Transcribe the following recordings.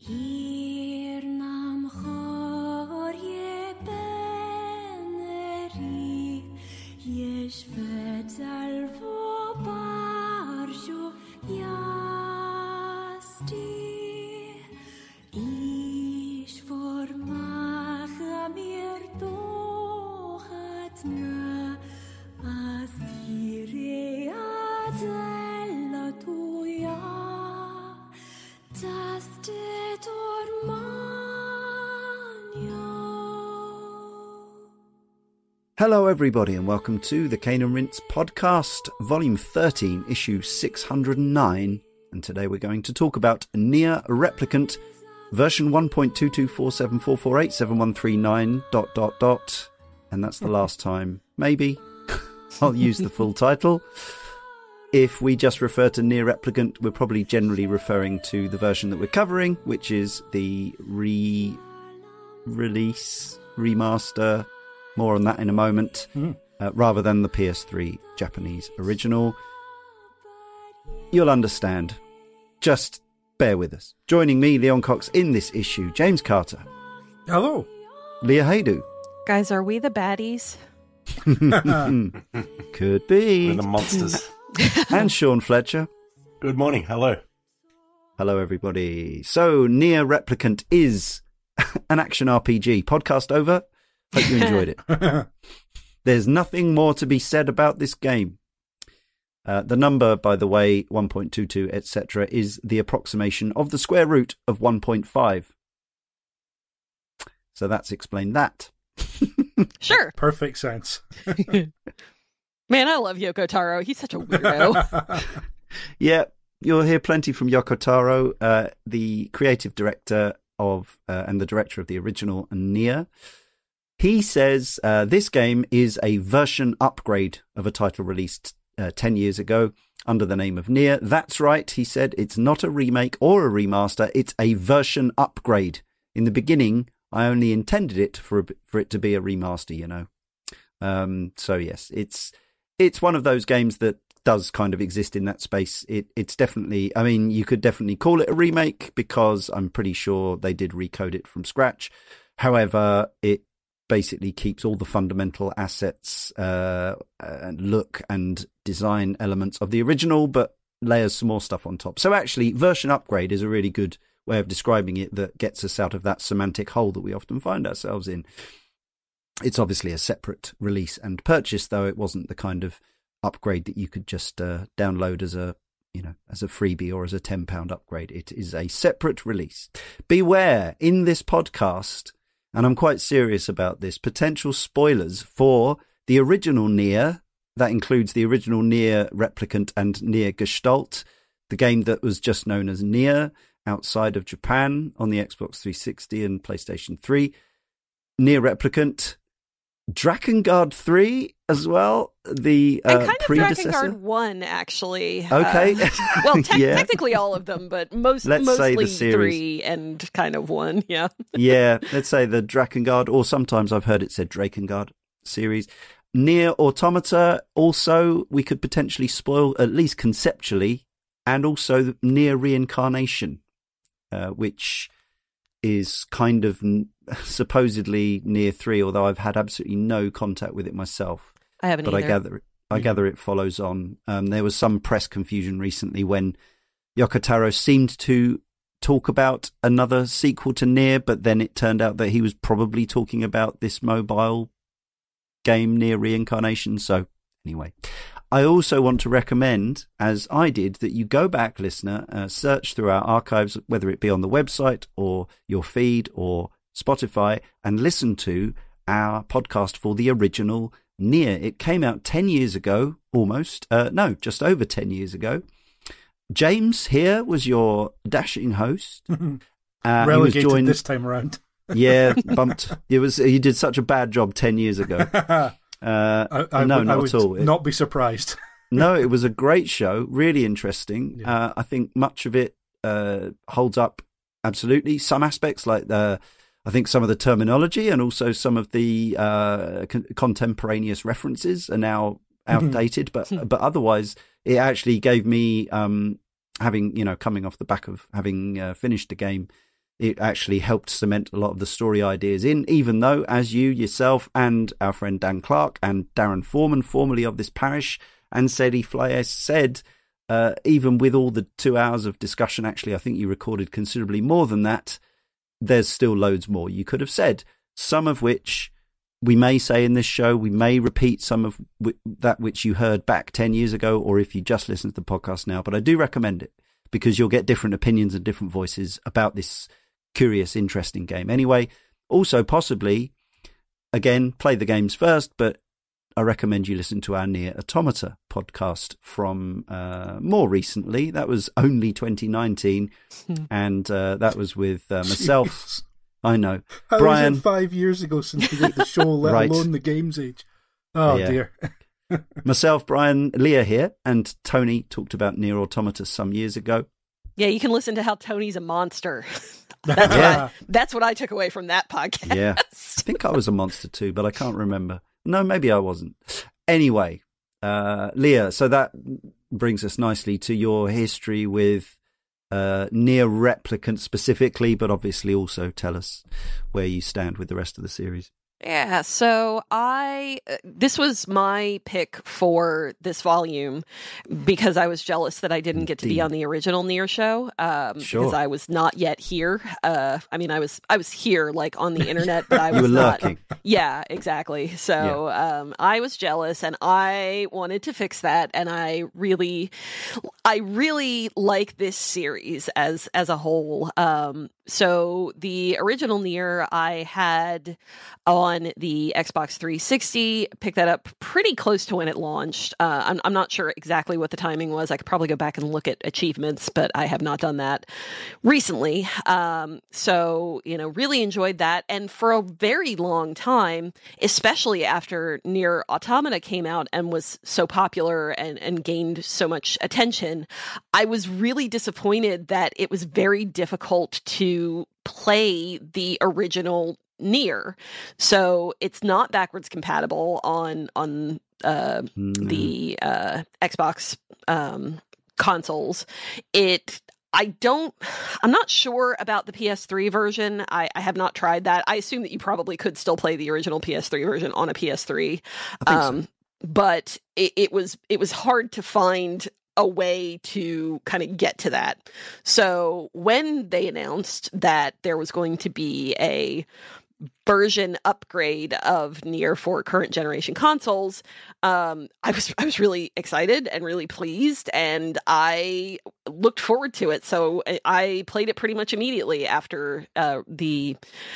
Hello everybody and welcome to the Cane and Rinse podcast, volume 13, issue 609. And today we're going to talk about Nier Replicant, version 1.22474487139... And that's the last time, maybe, I'll use the full title. If we just refer to Nier Replicant, we're probably generally referring to the version that we're covering, which is the re-release, remaster, more on that in a moment, rather than the PS3 Japanese original. You'll understand. Just bear with us. Joining me, Leon Cox, in this issue, James Carter. Hello. Leah Haydu. Guys, are we the baddies? Could be. We're the monsters. And Sean Fletcher. Good morning. Hello. Hello, everybody. So, Nier Replicant is an action RPG. Podcast over. Hope you enjoyed it. There's nothing more to be said about this game. The number, by the way, 1.22, etc., is the approximation of the square root of 1.5. So that's explained that. Sure. Perfect sense. Man, I love Yoko Taro. He's such a weirdo. Yeah, you'll hear plenty from Yoko Taro, the creative director of and the director of the original Nier. He says this game is a version upgrade of a title released 10 years ago under the name of Nier. That's right, he said. It's not a remake or a remaster. It's a version upgrade. In the beginning, I only intended it for it to be a remaster, you know. So yes, it's one of those games that does kind of exist in that space. It's definitely, I mean, you could definitely call it a remake because I'm pretty sure they did recode it from scratch. However, it basically keeps all the fundamental assets, look and design elements of the original, but layers some more stuff on top. So actually, version upgrade is a really good way of describing it that gets us out of that semantic hole that we often find ourselves in. It's obviously a separate release and purchase, though it wasn't the kind of upgrade that you could just download as a freebie or as a £10 upgrade. It is a separate release. Beware, in this podcast, and I'm quite serious about this, potential spoilers for the original Nier. That includes the original Nier Replicant and Nier Gestalt, the game that was just known as Nier outside of Japan on the Xbox 360 and PlayStation 3. Nier Replicant, Drakengard 3 as well, the and kind of predecessor. Drakengard 1, actually. Okay. Well, technically all of them, but mostly say the series. 3 and kind of 1, yeah. Yeah, let's say the Drakengard, or sometimes I've heard it said Drakengard series. Nier Automata, also, we could potentially spoil, at least conceptually, and also Nier Reincarnation, which is kind of supposedly Nier 3, although I've had absolutely no contact with it myself. I haven't but either. I gather it follows on. There was some press confusion recently when Yoko Taro seemed to talk about another sequel to Nier, but then it turned out that he was probably talking about this mobile game, Nier Reincarnation. So anyway, I also want to recommend, as I did, that you go back, listener, search through our archives, whether it be on the website or your feed or Spotify, and listen to our podcast for the original Nier. It came out 10 years ago, almost. No, just over 10 years ago. James here was your dashing host. Relegated he was this time around. Yeah, bumped. He did such a bad job 10 years ago. I would not be surprised. No, it was a great show, really interesting. Yeah. I think much of it holds up absolutely. Some aspects, like I think some of the terminology and also some of the contemporaneous references are now outdated, but otherwise it actually gave me, coming off the back of having finished the game, it actually helped cement a lot of the story ideas in, even though, as you, yourself, and our friend Dan Clark and Darren Foreman, formerly of this parish, and Sedi Flyes said, even with all the 2 hours of discussion, actually, I think you recorded considerably more than that, there's still loads more you could have said, some of which we may say in this show, we may repeat some of that which you heard back 10 years ago, or if you just listen to the podcast now. But I do recommend it because you'll get different opinions and different voices about this curious, interesting game. Anyway, also possibly, again, play the games first, but I recommend you listen to our Nier Automata podcast from more recently. That was only 2019, and that was with myself. Jeez. I know. How Brian, is it 5 years ago since we did the show, let Right. alone the game's age? Oh, Yeah. dear. myself, Brian, Leah here, and Tony talked about Nier Automata some years ago. Yeah, you can listen to how Tony's a monster. Yeah. That's what I took away from that podcast. Yeah. I think I was a monster too, but I can't remember. No, maybe I wasn't. Anyway, Leah, so that brings us nicely to your history with Nier Replicant specifically, but obviously also tell us where you stand with the rest of the series. Yeah, so this was my pick for this volume because I was jealous that I didn't get to be Indeed. on the original Nier show Sure. because I was not yet here. I mean, I was here like on the internet, but I was You were not. lurking. Yeah, exactly. So I was jealous, and I wanted to fix that. And I really like this series as a whole. So the original Nier I had on the Xbox 360, picked that up pretty close to when it launched. I'm not sure exactly what the timing was. I could probably go back and look at achievements, but I have not done that recently. So, really enjoyed that. And for a very long time, especially after Nier Automata came out and was so popular and gained so much attention, I was really disappointed that it was very difficult to play the original Nier. So it's not backwards compatible on the Xbox consoles. I'm not sure about the PS3 version. I have not tried that. I assume that you probably could still play the original PS3 version on a PS3. I think so. But it was hard to find a way to kind of get to that. So when they announced that there was going to be a version upgrade of Nier for current generation consoles, I was really excited and really pleased, and I looked forward to it. So I played it pretty much immediately after the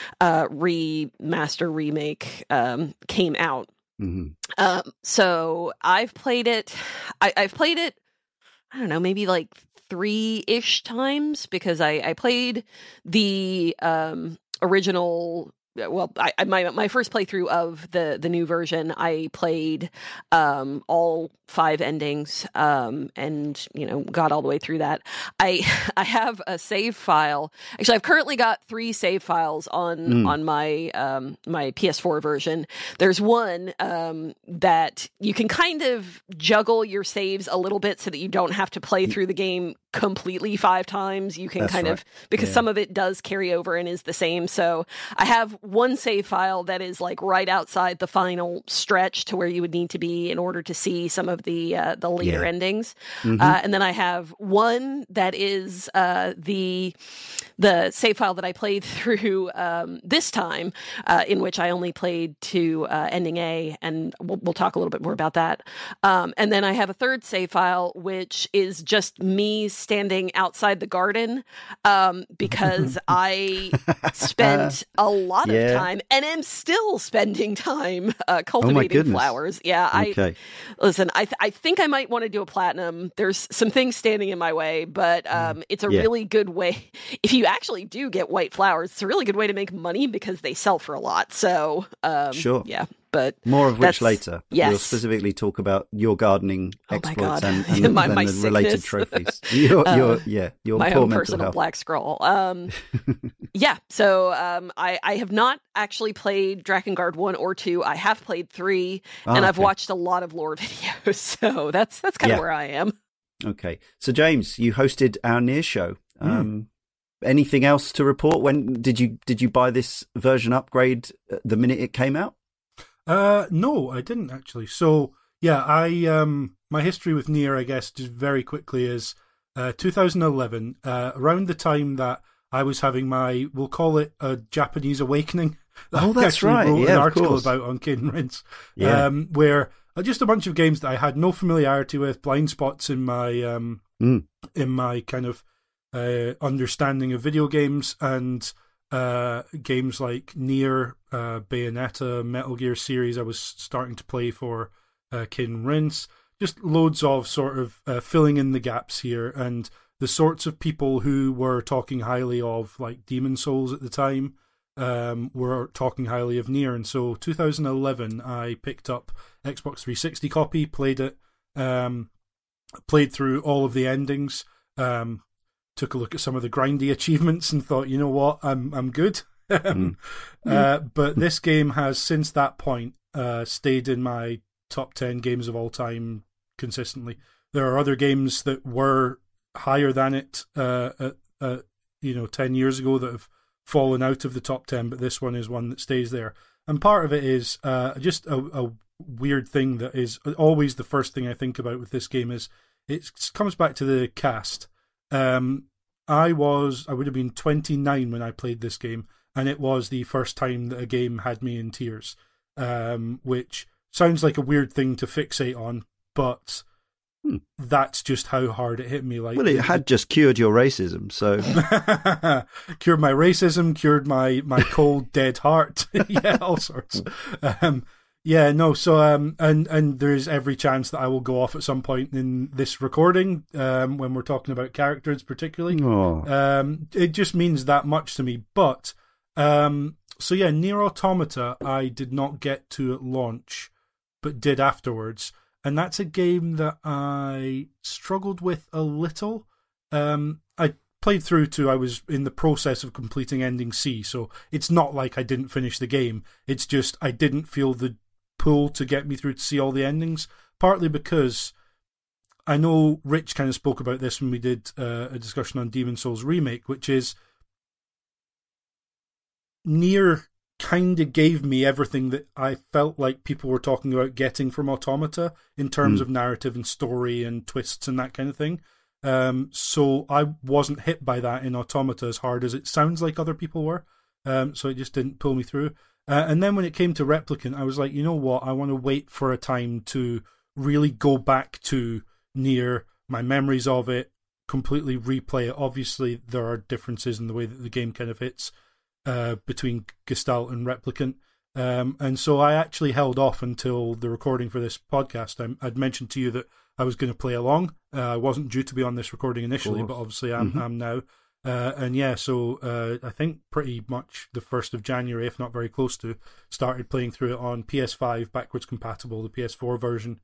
remaster remake came out. Mm-hmm. So I've played it. I've played it, I don't know, maybe like 3-ish times, because I played the original. Well, my first playthrough of the new version, I played all 5 endings, and got all the way through that. I have a save file. Actually, I've currently got 3 save files on my my PS4 version. There's one that you can kind of juggle your saves a little bit so that you don't have to play through the game completely 5 times. You can because some of it does carry over and is the same. So I have one save file that is like right outside the final stretch to where you would need to be in order to see some of the later endings. And then I have one that is the save file that I played through this time, in which I only played to ending A, and we'll talk a little bit more about that. And then I have a third save file, which is just me standing outside the garden, because I spent a lot of time, and am still spending time cultivating flowers. Yeah, listen, I think I might want to do a platinum. There's some things standing in my way, but it's a really good way. If you actually do get white flowers, it's a really good way to make money because they sell for a lot. So, sure. Yeah. But more of which later. Yes. We'll specifically talk about your gardening exploits and my the related trophies. Your my poor own mental personal health. black scroll. Yeah. So I have not actually played Drakengard 1 or 2. I have played 3, and I've watched a lot of lore videos. So that's kind of where I am. Okay. So James, you hosted our Nier show. anything else to report? When did you buy this version upgrade the minute it came out? No, I didn't actually. So yeah, I my history with Nier, I guess, just very quickly is 2011, around the time that I was having my, we'll call it a Japanese awakening. Oh, that's right. Wrote an article about on Cadence Rinse, where just a bunch of games that I had no familiarity with, blind spots in my in my kind of understanding of video games, and games like Nier, Bayonetta, Metal Gear series I was starting to play for Cadence Rinse. Just loads of sort of filling in the gaps here, and the sorts of people who were talking highly of like Demon Souls at the time were talking highly of Nier. And so 2011 I picked up Xbox 360 copy, played it, played through all of the endings, took a look at some of the grindy achievements and thought, you know what, I'm good. But this game has since that point stayed in my top 10 games of all time consistently. There are other games that were higher than it 10 years ago that have fallen out of the top 10, but this one is one that stays there. And part of it is just a weird thing that is always the first thing I think about with this game is it comes back to the cast. I would have been 29 when I played this game, and it was the first time that a game had me in tears, which sounds like a weird thing to fixate on, but that's just how hard it hit me. Like, well, it had just cured your racism, so cured my racism, cured my cold dead heart, yeah, all sorts. And there's every chance that I will go off at some point in this recording when we're talking about characters, particularly. It just means that much to me. But Nier Automata, I did not get to at launch, but did afterwards. And that's a game that I struggled with a little. I played through to, I was in the process of completing Ending C, so it's not like I didn't finish the game. It's just I didn't feel the pull to get me through to see all the endings, partly because I know Rich kind of spoke about this when we did a discussion on Demon Souls Remake, which is Nier kind of gave me everything that I felt like people were talking about getting from Automata in terms of narrative and story and twists and that kind of thing. So I wasn't hit by that in Automata as hard as it sounds like other people were. So it just didn't pull me through. And then when it came to Replicant, I was like, you know what? I want to wait for a time to really go back to Nier, my memories of it, completely replay it. Obviously, there are differences in the way that the game kind of hits between Gestalt and Replicant. And so I actually held off until the recording for this podcast. I'd mentioned to you that I was going to play along. I wasn't due to be on this recording initially, but obviously I'm now. So I think pretty much the 1st of January, if not very close to, started playing through it on PS5, backwards compatible, the PS4 version.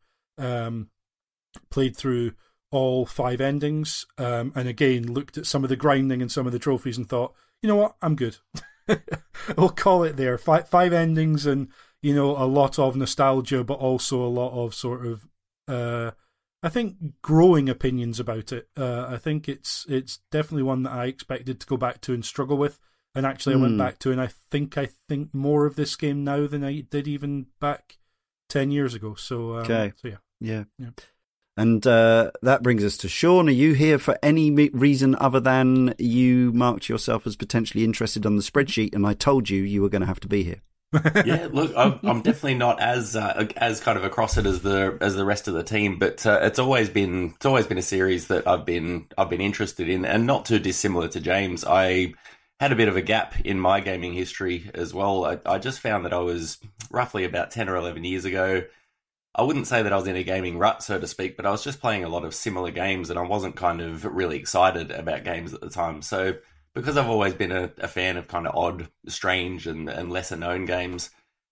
Played through all 5 endings, and again looked at some of the grinding and some of the trophies and thought, you know what, I'm good. We'll call it there. 5 endings, and a lot of nostalgia, but also a lot of sort of I think growing opinions about it. I think it's definitely one that I expected to go back to and struggle with, and actually I went back to, and I think more of this game now than I did even back 10 years ago. So yeah. And that brings us to Sean. Are you here for any reason other than you marked yourself as potentially interested on the spreadsheet, and I told you were going to have to be here? Yeah, look, I'm definitely not as kind of across it as the rest of the team, but it's always been a series that I've been interested in, and not too dissimilar to James. I had a bit of a gap in my gaming history as well. I just found that I was roughly about 10 or 11 years ago. I wouldn't say that I was in a gaming rut, so to speak, but I was just playing a lot of similar games, and I wasn't kind of really excited about games at the time. So because I've always been a fan of kind of odd, strange, and lesser known games,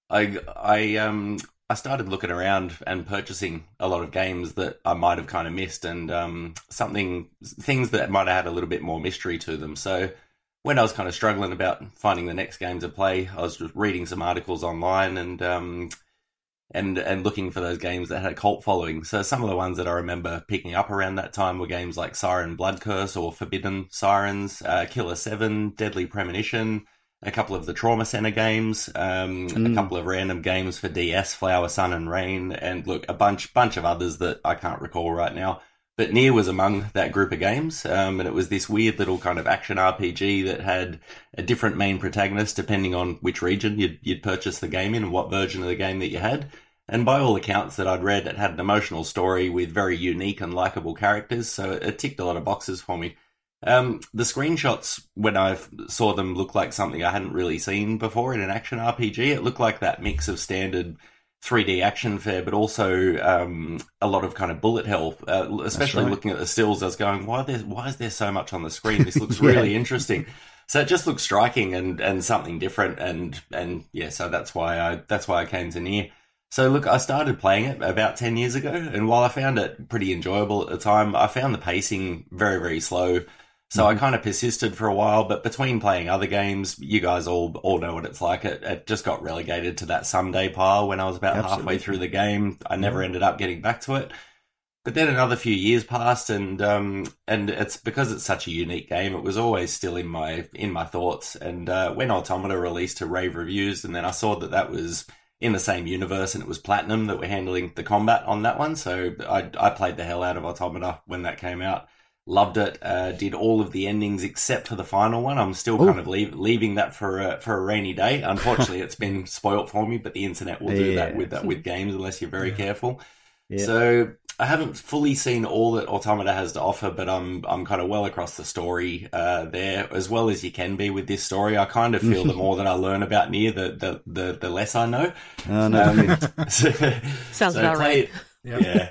I started looking around and purchasing a lot of games that I might have kind of missed, and things that might have had a little bit more mystery to them. So when I was kind of struggling about finding the next game to play, I was just reading some articles online, and and looking for those games that had a cult following. So some of the ones that I remember picking up around that time were games like Siren Blood Curse or Forbidden Sirens, Killer 7, Deadly Premonition, a couple of the Trauma Center games, a couple of random games for DS, Flower, Sun and Rain, and look, a bunch of others that I can't recall right now. But Nier was among that group of games, and it was this weird little kind of action RPG that had a different main protagonist depending on which region you'd purchase the game in and what version of the game that you had. And by all accounts that I'd read, it had an emotional story with very unique and likable characters, so it ticked a lot of boxes for me. The screenshots, when I saw them, looked like something I hadn't really seen before in an action RPG. It looked like that mix of standard 3D action fare, but also a lot of kind of bullet hell, especially looking at the stills. I was going, why is there so much on the screen? This looks really interesting. So it just looks striking and something different, and yeah, so that's why I came to Nier. So look, I started playing it about 10 years ago, and while I found it pretty enjoyable at the time, I found the pacing very, very slow. So I kind of persisted for a while, but between playing other games, you guys all know what it's like. It just got relegated to that someday pile when I was about halfway through the game. I never ended up getting back to it. But then another few years passed, and it's because it's such a unique game. It was always still in my thoughts. And when Automata released to rave reviews, and then I saw that was in the same universe, and it was Platinum that were handling the combat on that one. So I played the hell out of Automata when that came out. Loved it. Did all of the endings except for the final one. I'm still kind of leaving that for a rainy day. Unfortunately, it's been spoilt for me, but the internet will do that with games unless you're very careful. Yeah. So I haven't fully seen all that Automata has to offer, but I'm kind of well across the story there, as well as you can be with this story. I kind of feel the more that I learn about Nier, the less I know. Oh, no. Sounds about right. Yeah.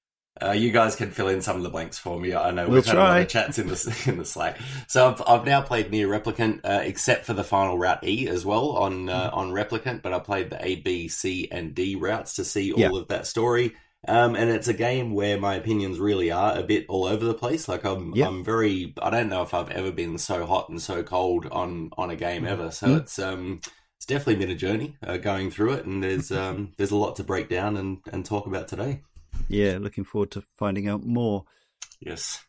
You guys can fill in some of the blanks for me. I know we've had a lot of chats in the Slack. So I've now played Nier Replicant, except for the final route E as well on Replicant, but I played the A, B, C, and D routes to see all of that story. And it's a game where my opinions really are a bit all over the place. Like I'm very, I don't know if I've ever been so hot and so cold on a game ever. So it's definitely been a journey going through it, and there's a lot to break down and talk about today. Yeah, looking forward to finding out more. Yes.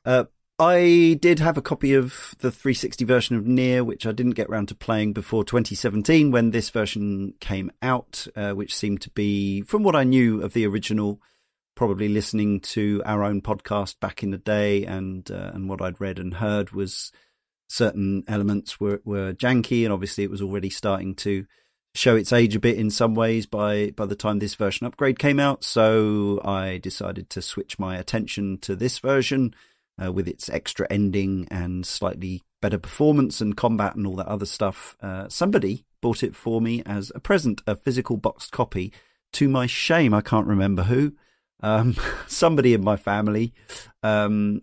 I did have a copy of the 360 version of Nier, which I didn't get round to playing before 2017 when this version came out, which seemed to be, from what I knew of the original, probably listening to our own podcast back in the day and what I'd read and heard was certain elements were janky, and obviously it was already starting to show its age a bit in some ways by the time this version upgrade came out. So I decided to switch my attention to this version with its extra ending and slightly better performance and combat and all that other stuff. Somebody bought it for me as a present, a physical boxed copy. To my shame, I can't remember who. Somebody in my family. And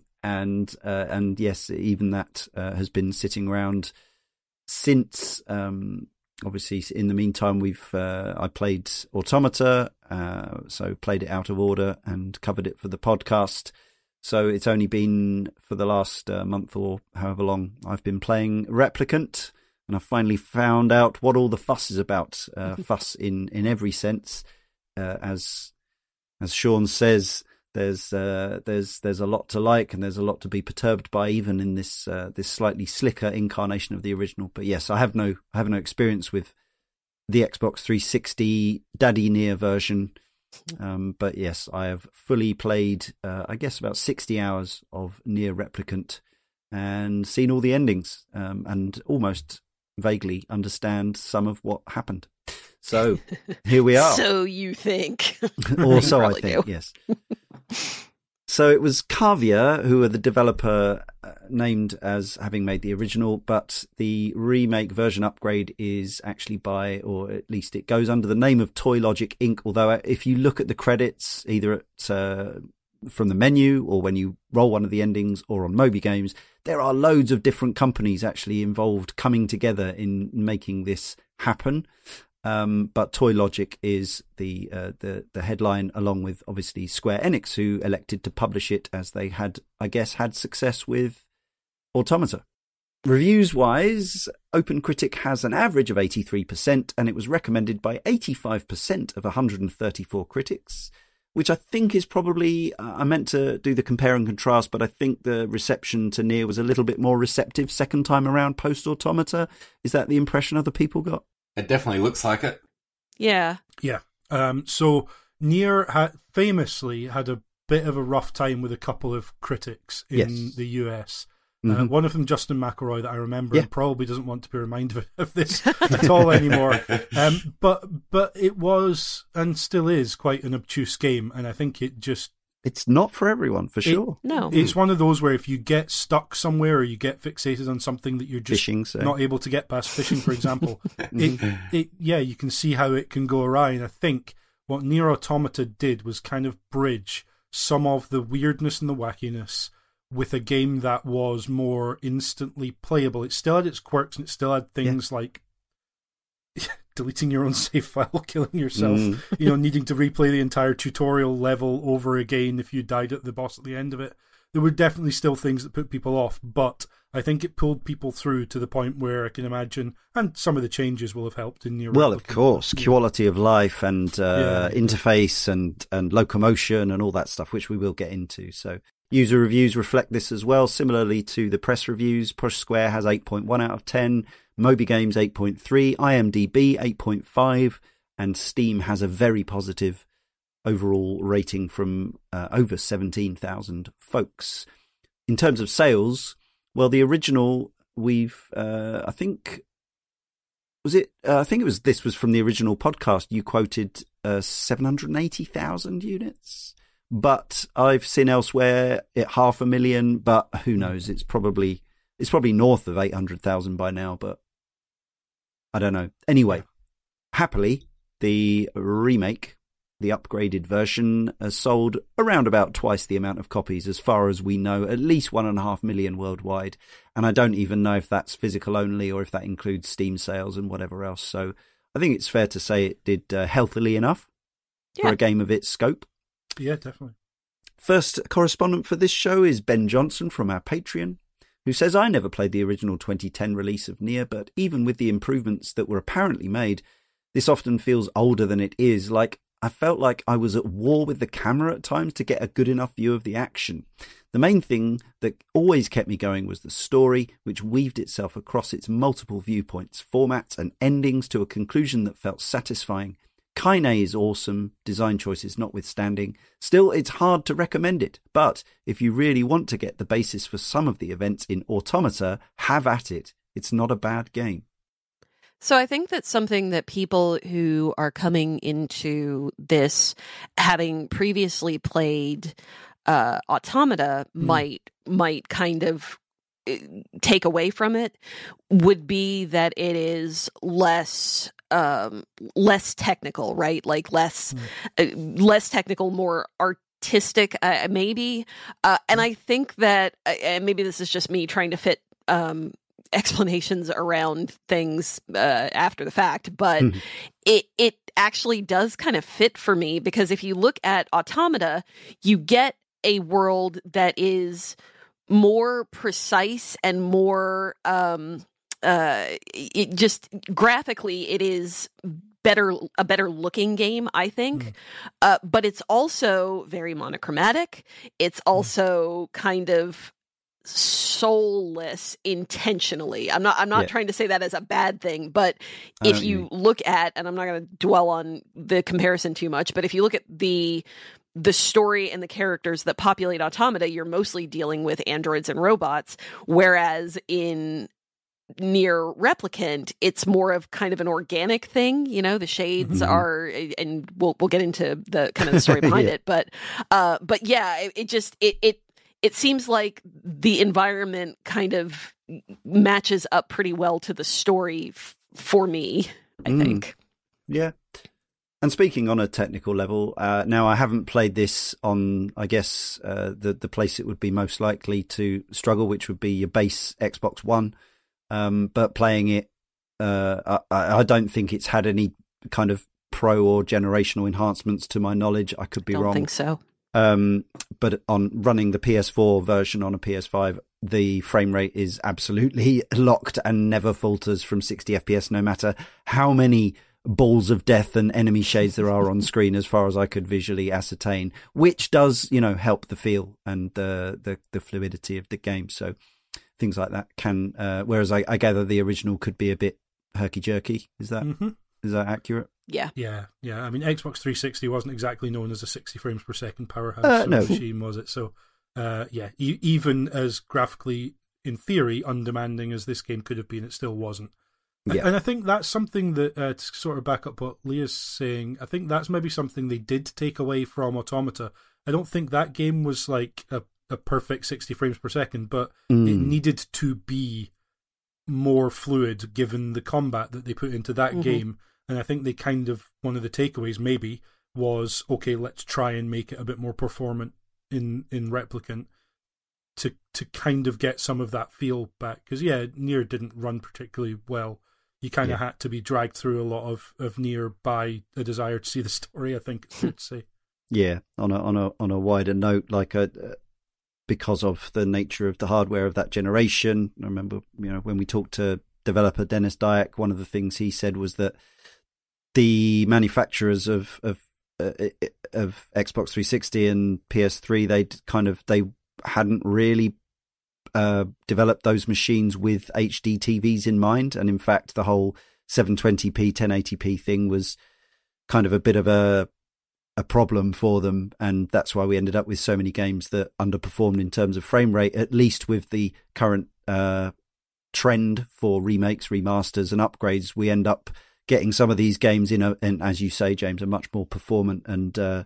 yes, even that has been sitting around since. Obviously, in the meantime, I played Automata, so played it out of order and covered it for the podcast. So it's only been for the last month or however long I've been playing Replicant, and I've finally found out what all the fuss is about. Fuss in every sense, as Sean says. There's a lot to like, and there's a lot to be perturbed by, even in this slightly slicker incarnation of the original. But yes, I have no experience with the Xbox 360 Daddy Nier version. But yes, I have fully played, I guess, about 60 hours of Nier Replicant and seen all the endings, and almost vaguely understand some of what happened. So here we are. So you think. Or so I think, yes. So it was Cavia, who are the developer, named as having made the original, but the remake version upgrade is actually by, or at least it goes under the name of Toy Logic Inc. Although if you look at the credits, either from the menu or when you roll one of the endings or on Moby Games, there are loads of different companies actually involved coming together in making this happen. But Toy Logic is the headline, along with obviously Square Enix, who elected to publish it as they had, I guess, had success with Automata. Reviews-wise, OpenCritic has an average of 83%, and it was recommended by 85% of 134 critics, which I think is probably, I meant to do the compare and contrast, but I think the reception to Nier was a little bit more receptive second time around post-Automata. Is that the impression other people got? It definitely looks like it. Yeah. Yeah. So Nier famously had a bit of a rough time with a couple of critics in the US. One of them, Justin McElroy, that I remember, and probably doesn't want to be reminded of this at all anymore. But it was, and still is, quite an obtuse game, and I think it's not for everyone, for sure. No. It's one of those where if you get stuck somewhere or you get fixated on something that you're just not able to get past, fishing, for example, you can see how it can go awry. And I think what Nier Automata did was kind of bridge some of the weirdness and the wackiness with a game that was more instantly playable. It still had its quirks, and it still had things like deleting your own save file, killing yourself, needing to replay the entire tutorial level over again if you died at the boss at the end of it. There were definitely still things that put people off, but I think it pulled people through to the point where I can imagine, and some of the changes will have helped in Nier. Well, of course, quality of life and interface and locomotion and all that stuff, which we will get into. So user reviews reflect this as well. Similarly to the press reviews, Push Square has 8.1 out of 10, Moby Games 8.3, IMDb 8.5, and Steam has a very positive overall rating from over 17,000 folks. In terms of sales, well, the original, I think this was from the original podcast. You quoted 780,000 units. But I've seen elsewhere at 500,000, but who knows? It's probably north of 800,000 by now, but I don't know. Anyway, happily, the remake, the upgraded version, has sold around about twice the amount of copies, as far as we know, at least 1.5 million worldwide. And I don't even know if that's physical only or if that includes Steam sales and whatever else. So I think it's fair to say it did healthily enough for a game of its scope. Yeah, definitely. First correspondent for this show is Ben Johnson from our Patreon, who says, I never played the original 2010 release of Nier, but even with the improvements that were apparently made, this often feels older than it is. Like, I felt like I was at war with the camera at times to get a good enough view of the action. The main thing that always kept me going was the story, which weaved itself across its multiple viewpoints, formats, and endings to a conclusion that felt satisfying. Kaine is awesome, design choices notwithstanding. Still, it's hard to recommend it, but if you really want to get the basis for some of the events in Automata, have at it. It's not a bad game. So I think that's something that people who are coming into this, having previously played Automata, might kind of take away from it, would be that it is less technical, right? Like less technical, more artistic, maybe. And I think that, and maybe this is just me trying to fit explanations around things after the fact, but it actually does kind of fit for me, because if you look at Automata, you get a world that is more precise and more it just graphically it is a better looking game, I think. But it's also very monochromatic. It's also kind of soulless intentionally. I'm not trying to say that as a bad thing, but if you look at, and I'm not going to dwell on the comparison too much, but if you look at the story and the characters that populate Automata, you're mostly dealing with androids and robots, whereas in Nier Replicant, it's more of kind of an organic thing. You know, the shades are, and we'll get into the kind of the story behind it, but yeah, it seems like the environment kind of matches up pretty well to the story for me, I think. Yeah. And speaking on a technical level, now I haven't played this on, I guess, the place it would be most likely to struggle, which would be your base Xbox One. But playing it, I don't think it's had any kind of pro or generational enhancements to my knowledge. I could be wrong. Don't think so. But on running the PS4 version on a PS5, the frame rate is absolutely locked and never falters from 60 FPS, no matter how many balls of death and enemy shades there are on screen, as far as I could visually ascertain, which does, help the feel and the fluidity of the game. So things like that can, whereas I gather the original could be a bit herky-jerky. Is that is that accurate? Yeah. I mean, Xbox 360 wasn't exactly known as a 60 frames per second powerhouse machine, was it? So, even as graphically, in theory, undemanding as this game could have been, it still wasn't. Yeah. And I think that's something that, to sort of back up what Leah's saying, I think that's maybe something they did take away from Automata. I don't think that game was like a perfect 60 frames per second, but it needed to be more fluid given the combat that they put into that game. And I think they kind of, one of the takeaways maybe was, okay, let's try and make it a bit more performant in Replicant to kind of get some of that feel back. Because, Nier didn't run particularly well. You kind of had to be dragged through a lot of Nier by a desire to see the story, I think it's fair to say. Yeah, on a wider note, like because of the nature of the hardware of that generation. I remember, when we talked to developer Dennis Dyack, one of the things he said was that the manufacturers of Xbox 360 and PS3, they hadn't really developed those machines with HD TVs in mind, and in fact, the whole 720p 1080p thing was kind of a bit of a problem for them, and that's why we ended up with so many games that underperformed in terms of frame rate. At least with the current trend for remakes, remasters, and upgrades, we end up getting some of these games in as you say, James, a much more performant and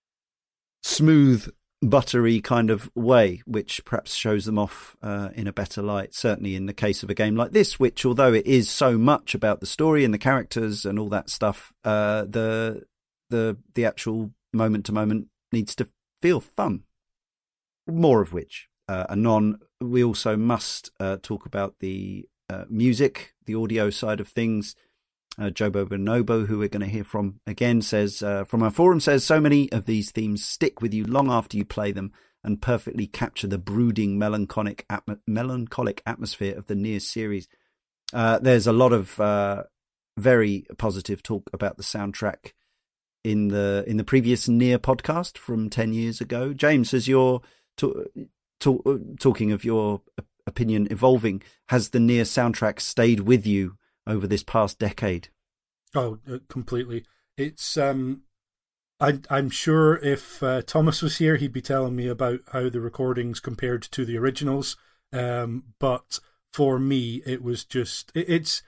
smooth, buttery kind of way, which perhaps shows them off in a better light. Certainly in the case of a game like this, which, although it is so much about the story and the characters and all that stuff, the actual moment to moment needs to feel fun. More of which anon. We also must talk about the music, the audio side of things. Jobo Bonobo, who we're going to hear from again, says from our forum, says so many of these themes stick with you long after you play them and perfectly capture the brooding, melancholic atmosphere of the Nier series. There's a lot of very positive talk about the soundtrack in the previous Nier podcast from 10 years ago. James, as you're talking of your opinion evolving, has the Nier soundtrack stayed with you over this past decade? Oh, completely. It's I'm sure if Thomas was here, he'd be telling me about how the recordings compared to the originals. But for me, it was just it's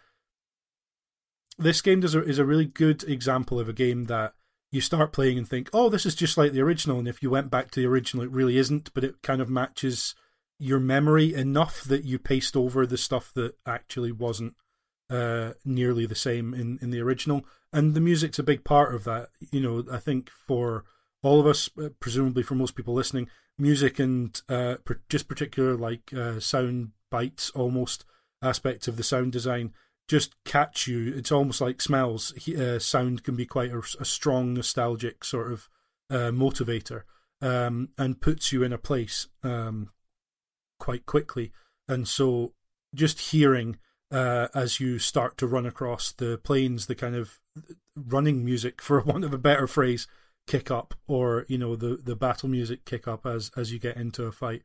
this game is a really good example of a game that you start playing and think, oh, this is just like the original. And if you went back to the original, it really isn't. But it kind of matches your memory enough that you paste over the stuff that actually wasn't nearly the same in the original. And the music's a big part of that. I think for all of us, presumably for most people listening, music and just particular sound bites, almost aspects of the sound design just catch you. It's almost like smells. Sound can be quite a strong nostalgic sort of motivator, and puts you in a place quite quickly. And so just hearing as you start to run across the plains, the kind of running music, for want of a better phrase, kick up, or the battle music kick up as you get into a fight.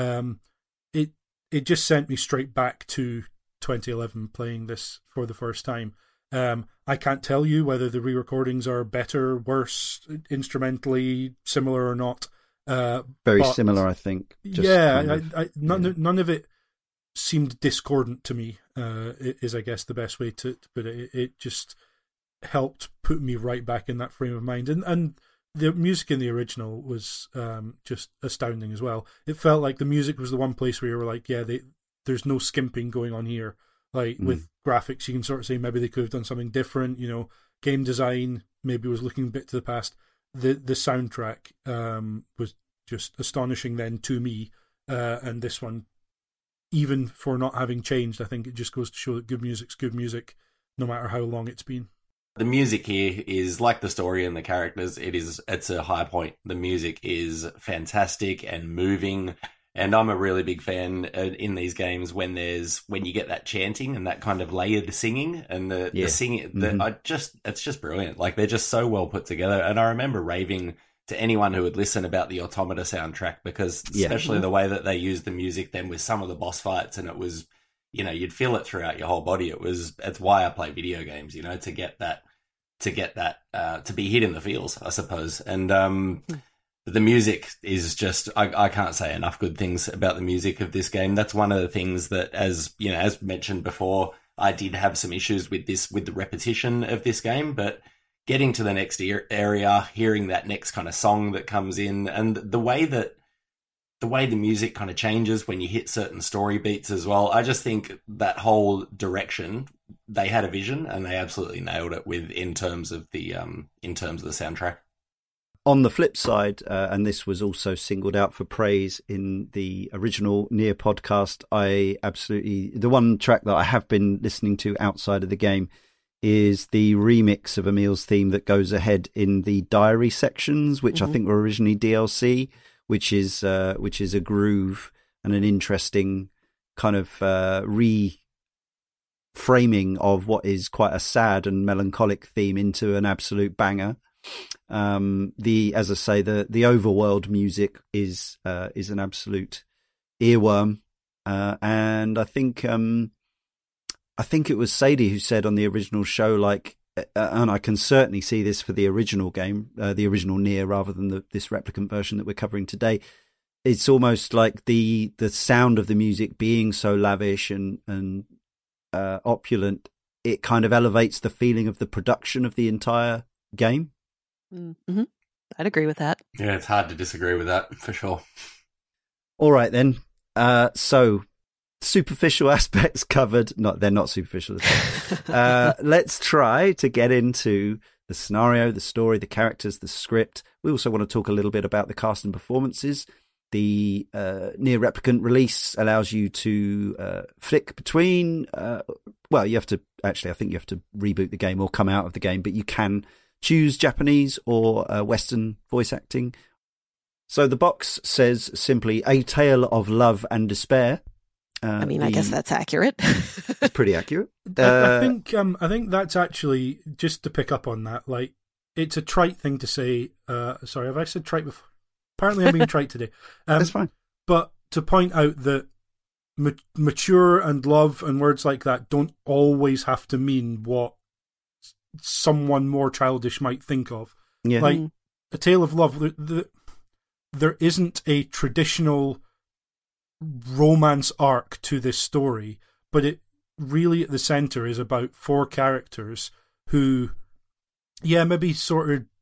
It just sent me straight back to 2011 playing this for the first time. I can't tell you whether the re-recordings are better, worse, instrumentally similar or not. Very similar, I think. None of it seemed discordant to me, is I guess the best way to put it. It just helped put me right back in that frame of mind. And the music in the original was just astounding as well. It felt like the music was the one place where you were like, there's no skimping going on here. With graphics, you can sort of say maybe they could have done something different. Game design maybe was looking a bit to the past. The soundtrack was just astonishing then to me, and this one, even for not having changed, I think it just goes to show that good music's good music, no matter how long it's been. The music here is like the story and the characters. It's a high point. The music is fantastic and moving. And I'm a really big fan in these games when you get that chanting and that kind of layered singing and the singing. It's just brilliant. Like, they're just so well put together. And I remember raving to anyone who would listen about the Automata soundtrack, because especially the way that they used the music then with some of the boss fights, and it was, you'd feel it throughout your whole body. It's why I play video games, to get that, to be hit in the feels, I suppose. And the music is just, I can't say enough good things about the music of this game. That's one of the things that, as mentioned before, I did have some issues with the repetition of this game, but getting to the next area, hearing that next kind of song that comes in, and the way the music kind of changes when you hit certain story beats as well. I just think that whole direction, they had a vision and they absolutely nailed it in terms of the soundtrack. On the flip side, and this was also singled out for praise in the original Nier podcast, the one track that I have been listening to outside of the game is the remix of Emil's theme that goes ahead in the diary sections, which I think were originally DLC, which is a groove and an interesting kind of reframing of what is quite a sad and melancholic theme into an absolute banger. As I say, the overworld music is an absolute earworm, and I think it was Sadie who said on the original show, like, and I can certainly see this for the original game, the original Nier, rather than this replicant version that we're covering today. It's almost like the sound of the music being so lavish and opulent, it kind of elevates the feeling of the production of the entire game. Mm-hmm. I'd agree with that. Yeah, it's hard to disagree with that, for sure. All right, then. So, superficial aspects covered. They're not superficial at all. Let's try to get into the scenario, the story, the characters, the script. We also want to talk a little bit about the cast and performances. The Nier Replicant release allows you to flick between. You have to I think you have to reboot the game or come out of the game, but you can choose Japanese or Western voice acting. So the box says simply "A Tale of Love and Despair." I guess that's accurate. It's pretty accurate. I think that's actually, just to pick up on that, like, it's a trite thing to say. Sorry, have I said trite before? Apparently I'm being trite today. That's fine. But to point out that mature and love and words like that don't always have to mean what someone more childish might think of. Yeah. Like, A Tale of Love, there isn't a traditional romance arc to this story, but it really at the center is about four characters who, maybe sort of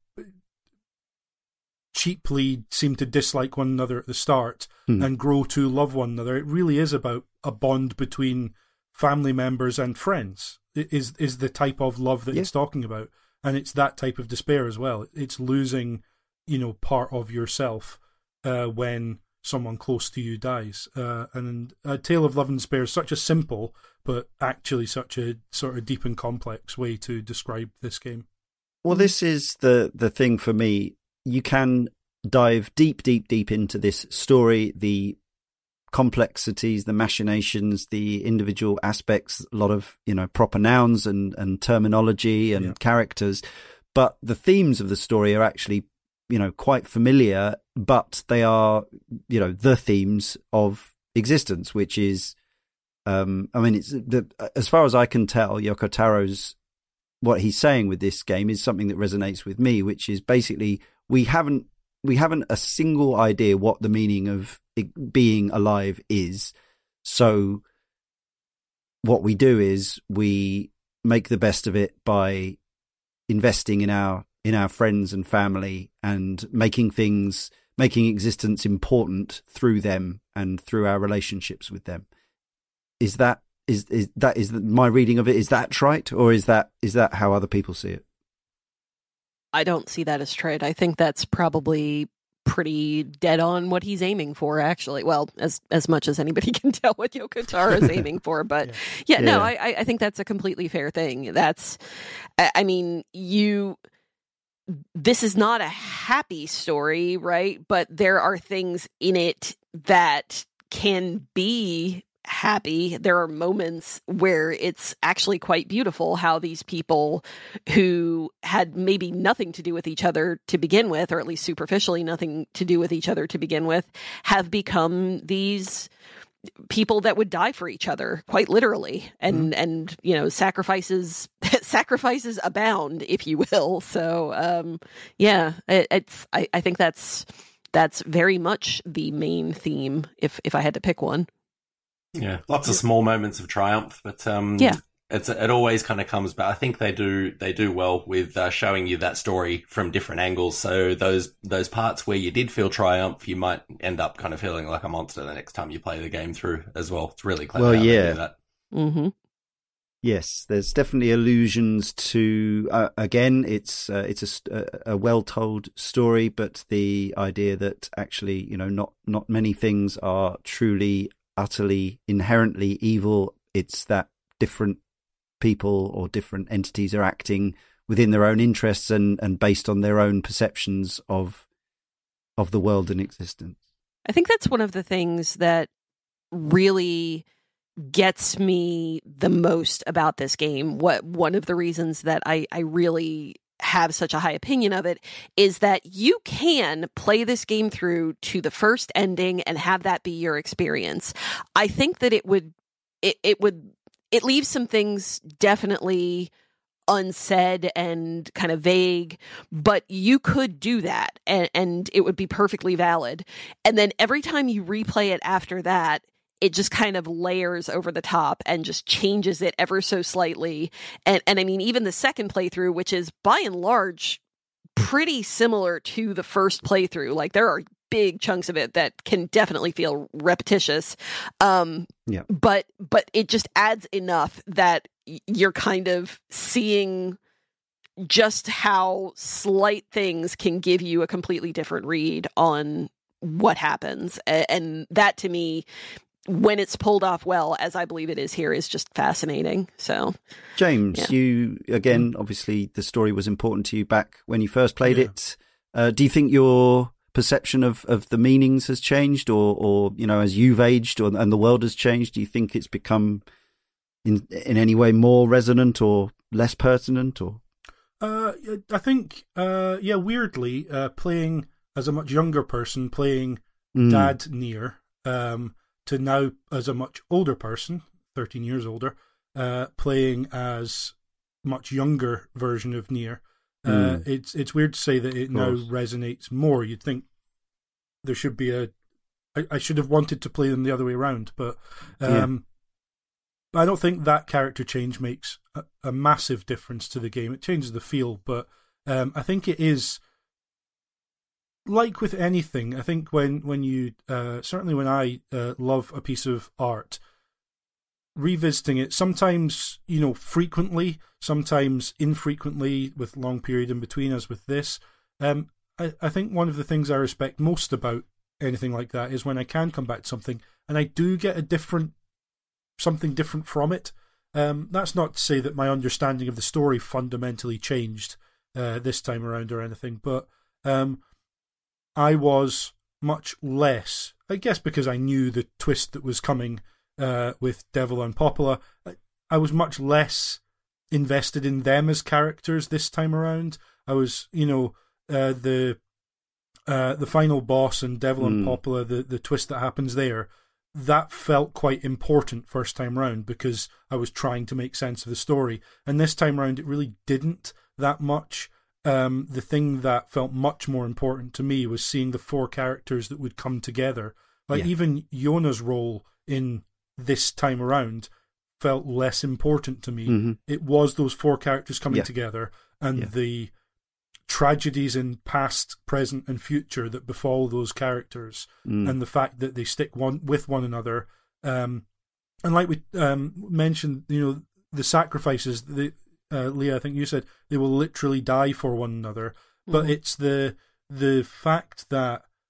cheaply seem to dislike one another at the start and grow to love one another. It really is about a bond between family members and friends. It is the type of love that it's talking about, and it's that type of despair as well. It's losing, part of yourself when someone close to you dies. And A Tale of Love and Despair is such a simple, but actually such a sort of deep and complex way to describe this game. Well, this is the thing for me. You can dive deep into this story, the complexities, the machinations, the individual aspects, a lot of, proper nouns and terminology and characters. But the themes of the story are actually, quite familiar, but they are, the themes of existence, which is, it's as far as I can tell, Yoko Taro's, what he's saying with this game is something that resonates with me, which is basically we haven't a single idea what the meaning of being alive is. So what we do is we make the best of it by investing in our friends and family and making existence important through them and through our relationships with them. Is my reading of it? Is that right, or is that how other people see it? I don't see that as trite. I think that's probably pretty dead on what he's aiming for, actually. Well, as much as anybody can tell what Yoko Taro is aiming for. But no, I think that's a completely fair thing. I mean, this is not a happy story, right? But there are things in it that can be happy. There are moments where it's actually quite beautiful how these people who had maybe nothing to do with each other to begin with, or at least superficially nothing to do with each other to begin with, have become these people that would die for each other, quite literally, and you know, sacrifices abound, if you will. So I think that's very much the main theme, if I had to pick one. Yeah, lots of small moments of triumph, but it always kind of comes back. I think they do well with showing you that story from different angles. So those parts where you did feel triumph, you might end up kind of feeling like a monster the next time you play the game through as well. It's really clever. Well, how they do that. Mm-hmm. Yes, there's definitely allusions to. Again, it's a well-told story, but the idea that actually, you know, not many things are truly, utterly, inherently evil. It's that different people or different entities are acting within their own interests and based on their own perceptions of the world in existence. I think that's one of the things that really gets me the most about this game. One of the reasons that I really have such a high opinion of it is that you can play this game through to the first ending and have that be your experience. I think that it leaves some things definitely unsaid and kind of vague, but you could do that and it would be perfectly valid. And then every time you replay it after that, it just kind of layers over the top and just changes it ever so slightly. And I mean, even the second playthrough, which is by and large pretty similar to the first playthrough, like there are big chunks of it that can definitely feel repetitious. But it just adds enough that you're kind of seeing just how slight things can give you a completely different read on what happens. And that, to me, when it's pulled off well, as I believe it is here, is just fascinating. So, James, you, again, obviously the story was important to you back when you first played it. Do you think your perception of the meanings has changed, or you know, as you've aged and the world has changed, do you think it's become in any way more resonant or less pertinent? Or I think weirdly, playing as a much younger person, playing Dad Nier, to now as a much older person, 13 years older, playing as much younger version of Nier. It's weird to say that it now resonates more. You'd think there should be I should have wanted to play them the other way around, but I don't think that character change makes a massive difference to the game. It changes the feel, but I think it is, like with anything, I think when you certainly when I love a piece of art, revisiting it, sometimes, you know, frequently, sometimes infrequently, with long period in between, as with this. I think one of the things I respect most about anything like that is when I can come back to something and I do get something different from it. That's not to say that my understanding of the story fundamentally changed this time around or anything, but I was much less, I guess because I knew the twist that was coming with Devil and Popola, I was much less invested in them as characters this time around. I was, you know, the final boss and Devil and Popola, the twist that happens there, that felt quite important first time round because I was trying to make sense of the story. And this time round, it really didn't that much. The thing that felt much more important to me was seeing the four characters that would come together. Like even Yona's role in this time around felt less important to me. It was those four characters coming together and the tragedies in past, present, and future that befall those characters, and the fact that they stick with one another. And like we mentioned, you know, the sacrifices. Leah, I think you said they will literally die for one another. But it's the fact that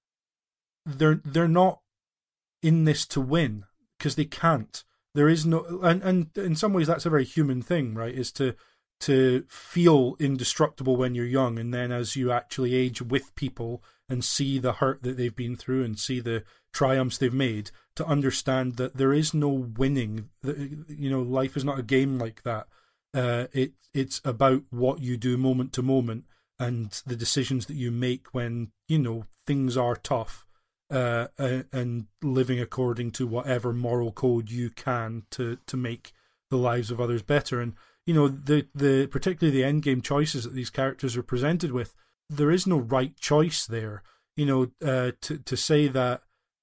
they're not in this to win, because they can't. There is no, and in some ways that's a very human thing, right? Is to feel indestructible when you're young, and then as you actually age with people and see the hurt that they've been through and see the triumphs they've made, to understand that there is no winning. Life is not a game like that. It's about what you do moment to moment and the decisions that you make when things are tough, and living according to whatever moral code you can to make the lives of others better. And the particularly the end game choices that these characters are presented with, there is no right choice there. To say that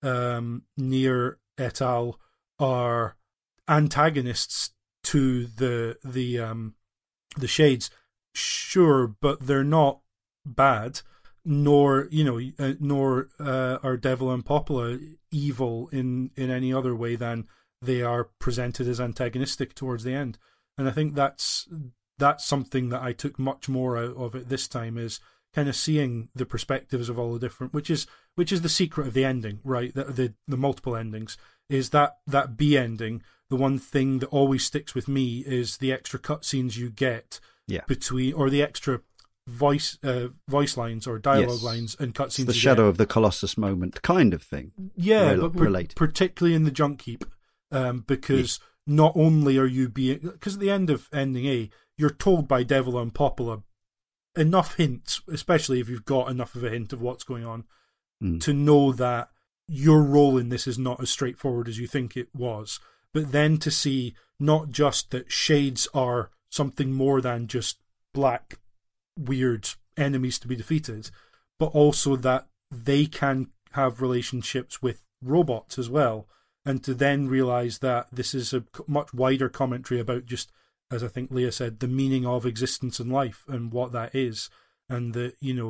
Nier et al. Are antagonists to the Shades, sure, but they're not bad, nor are Devil and Popola evil in any other way than they are presented as antagonistic towards the end. And I think that's something that I took much more out of it this time, is kind of seeing the perspectives of all the different, which is the secret of the ending, right? The multiple endings is that B ending. The one thing that always sticks with me is the extra cutscenes you get between, or the extra voice lines or dialogue lines and cutscenes. It's the Shadow of the Colossus moment kind of thing. Yeah, but particularly in the junk heap, because not only are you because at the end of ending A, you're told by Devil and Popola enough hints, especially if you've got enough of a hint of what's going on, to know that your role in this is not as straightforward as you think it was. But then to see not just that Shades are something more than just black, weird enemies to be defeated, but also that they can have relationships with robots as well. And to then realise that this is a much wider commentary about just, as I think Leah said, the meaning of existence and life and what that is. And that,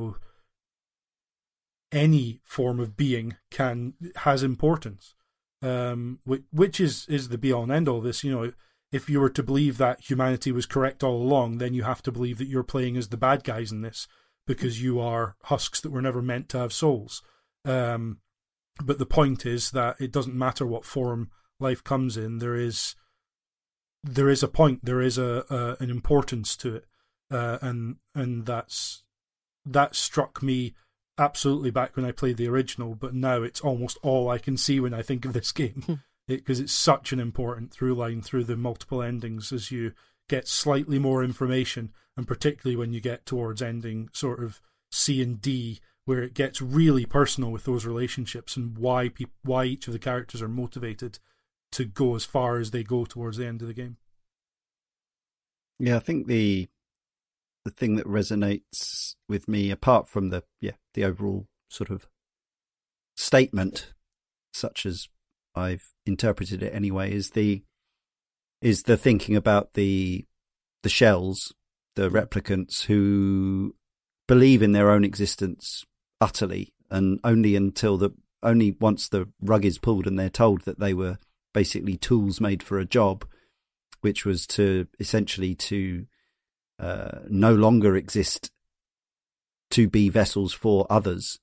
any form of being has importance. Which is the be all and end all of this. If you were to believe that humanity was correct all along, then you have to believe that you're playing as the bad guys in this, because you are husks that were never meant to have souls. But the point is that it doesn't matter what form life comes in. There is a point. There is an importance to it, and that struck me absolutely back when I played the original. But now it's almost all I can see when I think of this game, because it's such an important through line through the multiple endings as you get slightly more information, and particularly when you get towards ending sort of C and D, where it gets really personal with those relationships and why each of the characters are motivated to go as far as they go towards the end of the game. Yeah, I think the thing that resonates with me, apart from the overall sort of statement, such as I've interpreted it anyway, is the thinking about the shells, the replicants, who believe in their own existence utterly, and only once the rug is pulled and they're told that they were basically tools made for a job, which was to essentially to no longer exist to be vessels for others.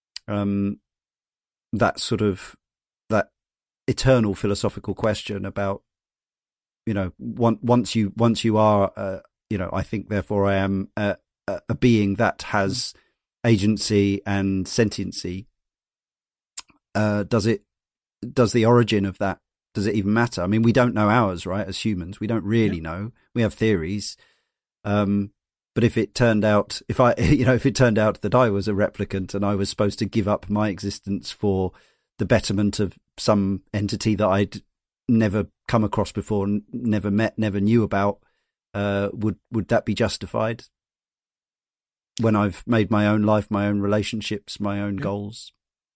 That sort of that eternal philosophical question about, once you are, I think therefore I am a being that has agency and sentiency. Does the origin of that, does it even matter? I mean, we don't know ours, right? As humans, we don't really know. We have theories. But if it turned out, if it turned out that I was a replicant and I was supposed to give up my existence for the betterment of some entity that I'd never come across before, never met, never knew about, would that be justified? When I've made my own life, my own relationships, my own goals?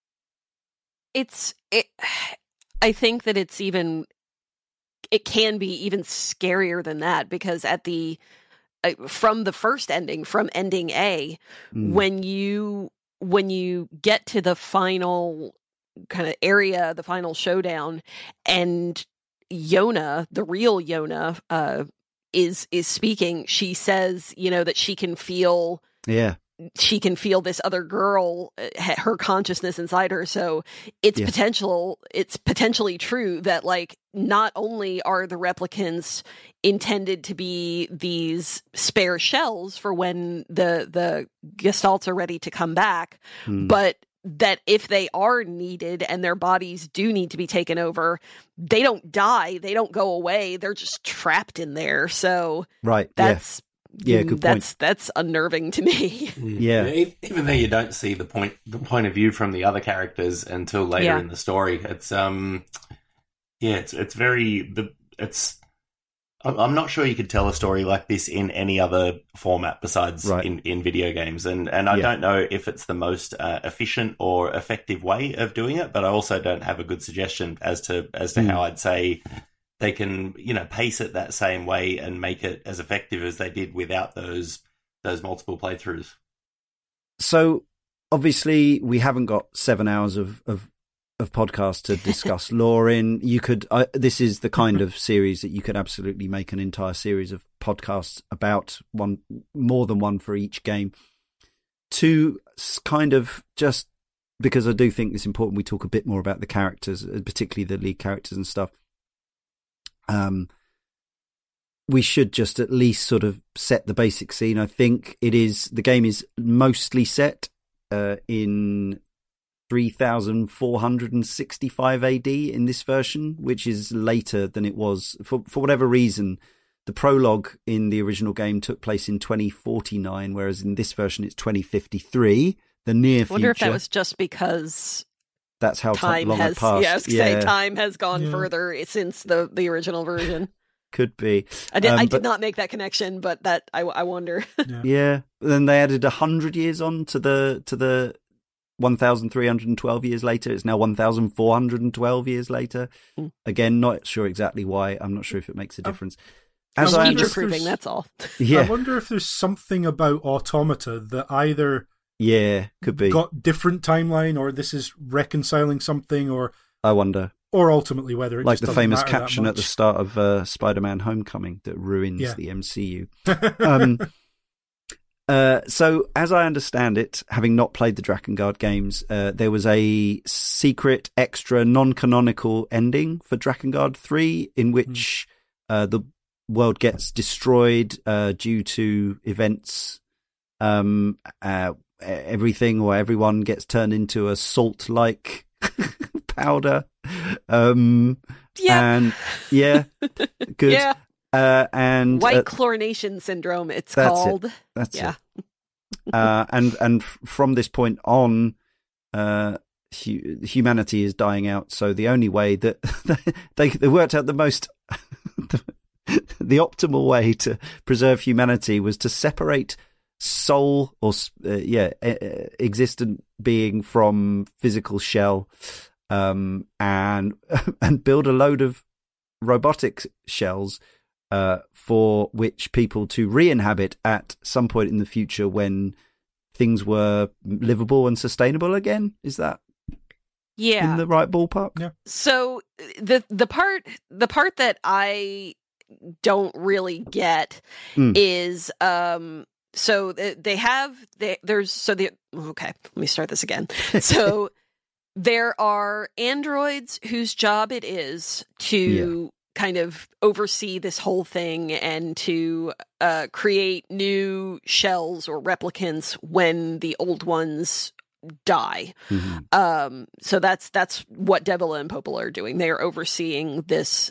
I think that it can be even scarier than that, because from the first ending, from ending A, when you get to the final kind of area, the final showdown, and Yona, the real Yona, is speaking, she says, that she can feel she can feel this other girl, her consciousness inside her. So it's potentially true that like not only are the replicants intended to be these spare shells for when the gestalts are ready to come back, but that if they are needed and their bodies do need to be taken over, they don't die, they don't go away, they're just trapped in there. So that's good point. That's unnerving to me. Even though you don't see the point of view from the other characters until later in the story, it's I'm not sure you could tell a story like this in any other format besides in video games, and I don't know if it's the most efficient or effective way of doing it, but I also don't have a good suggestion as to how I'd say they can, pace it that same way and make it as effective as they did without those multiple playthroughs. So obviously we haven't got 7 hours of podcast to discuss lore in. You could this is the kind of series that you could absolutely make an entire series of podcasts about, more than one for each game, to kind of, just because I do think it's important we talk a bit more about the characters, particularly the lead characters and stuff. We should just at least sort of set the basic scene. I think the game is mostly set in 3465 AD in this version, which is later than it was for whatever reason. The prologue in the original game took place in 2049, whereas in this version it's 2053, the near future. I wonder if that was just because that's how long it passed. Yeah, I was going to say time has gone further since the original version. Could be. I did not make that connection, but that I wonder. Yeah. Then they added 100 years on to the 1,312 years later. It's now 1,412 years later. Again, not sure exactly why. I'm not sure if it makes a difference. As future-proofing, that's all. I wonder if there's something about Automata that either could be got different timeline, or this is reconciling something, or I wonder. Or ultimately whether it like just the famous caption at the start of Spider-Man Homecoming that ruins the MCU. So, as I understand it, having not played the Drakengard games, there was a secret, extra, non-canonical ending for Drakengard 3 in which the world gets destroyed due to events. Everything or everyone gets turned into a salt-like powder. And good. Yeah. And white chlorination syndrome, it's called. That's it. And from this point on, humanity is dying out. So the only way that they worked out the most, the optimal way to preserve humanity was to separate soul or existent being from physical shell, and build a load of robotic shells for which people to re-inhabit at some point in the future when things were livable and sustainable again. Is that in the right ballpark? Yeah. So the part that I don't really get is so let me start this again. So there are androids whose job it is to kind of oversee this whole thing and to create new shells or replicants when the old ones die. So that's what Devil and Popola are doing. They are overseeing this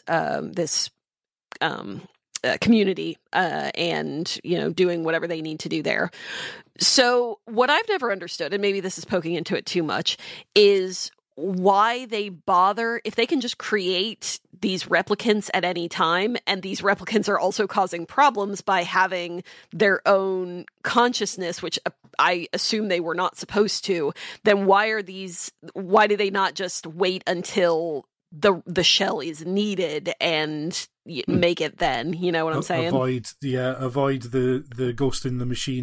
community and doing whatever they need to do there. So what I've never understood, and maybe this is poking into it too much, is why they bother if they can just create these replicants at any time, and these replicants are also causing problems by having their own consciousness, which I assume they were not supposed to. Then why do they not just wait until the shell is needed and make it then? You know what I'm saying? Avoid the Ghost in the Machine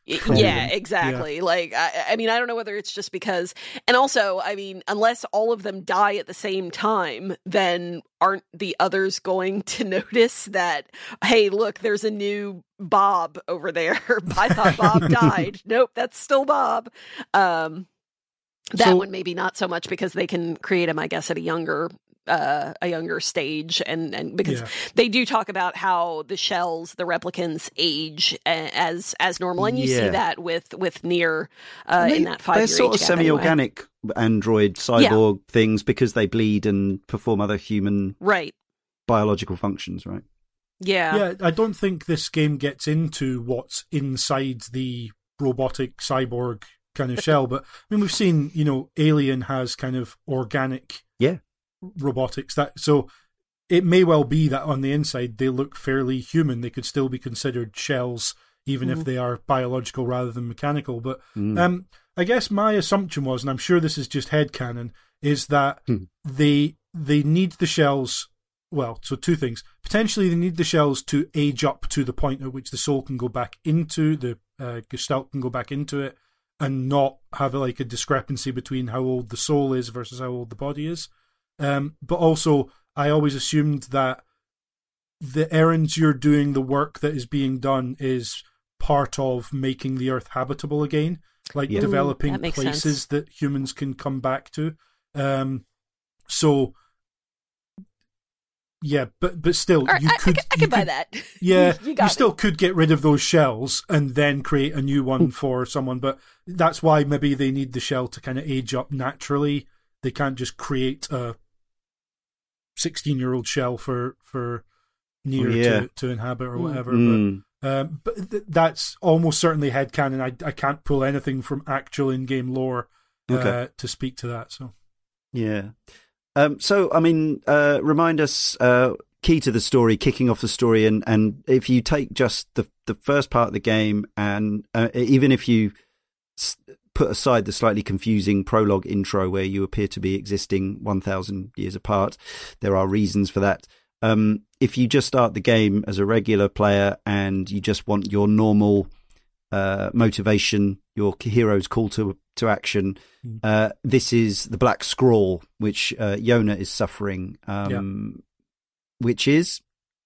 Yeah, exactly. Yeah. Like, I mean, I don't know whether it's just because, and also, I mean, unless all of them die at the same time, then aren't the others going to notice that, hey, look, there's a new Bob over there. I thought Bob died. Nope, that's still Bob. That one maybe not so much because they can create him, I guess, at a younger stage, and because they do talk about how the shells, the replicants, age as normal, and you see that with Nier in that 5-year they're sort of semi-organic android cyborg things because they bleed and perform other human biological functions, right? Yeah, I don't think this game gets into what's inside the robotic cyborg kind of shell, but I mean, we've seen, Alien has kind of organic robotics, so it may well be that on the inside they look fairly human. They could still be considered shells, even if they are biological rather than mechanical. But I guess my assumption was, and I'm sure this is just headcanon, is that they need the shells. Well, so two things. Potentially, they need the shells to age up to the point at which the soul can go back into the Gestalt can go back into it, and not have like a discrepancy between how old the soul is versus how old the body is. But also, I always assumed that the errands you're doing, the work that is being done, is part of making the Earth habitable again, like developing places that humans can come back to. So, yeah, but still, you could. I could buy that. Yeah, you still could get rid of those shells and then create a new one for someone. But that's why maybe they need the shell to kind of age up naturally. They can't just create a 16-year-old shell for Nier to inhabit or whatever. But that's almost certainly headcanon. I can't pull anything from actual in-game lore to speak to that. So so I mean, remind us, key to the story, kicking off the story, and if you take just the first part of the game, and even if you put aside the slightly confusing prologue intro where you appear to be existing 1,000 years apart. There are reasons for that. If you just start the game as a regular player and you just want your normal motivation, your hero's call to action, this is the Black Scrawl, which Yona is suffering, which is...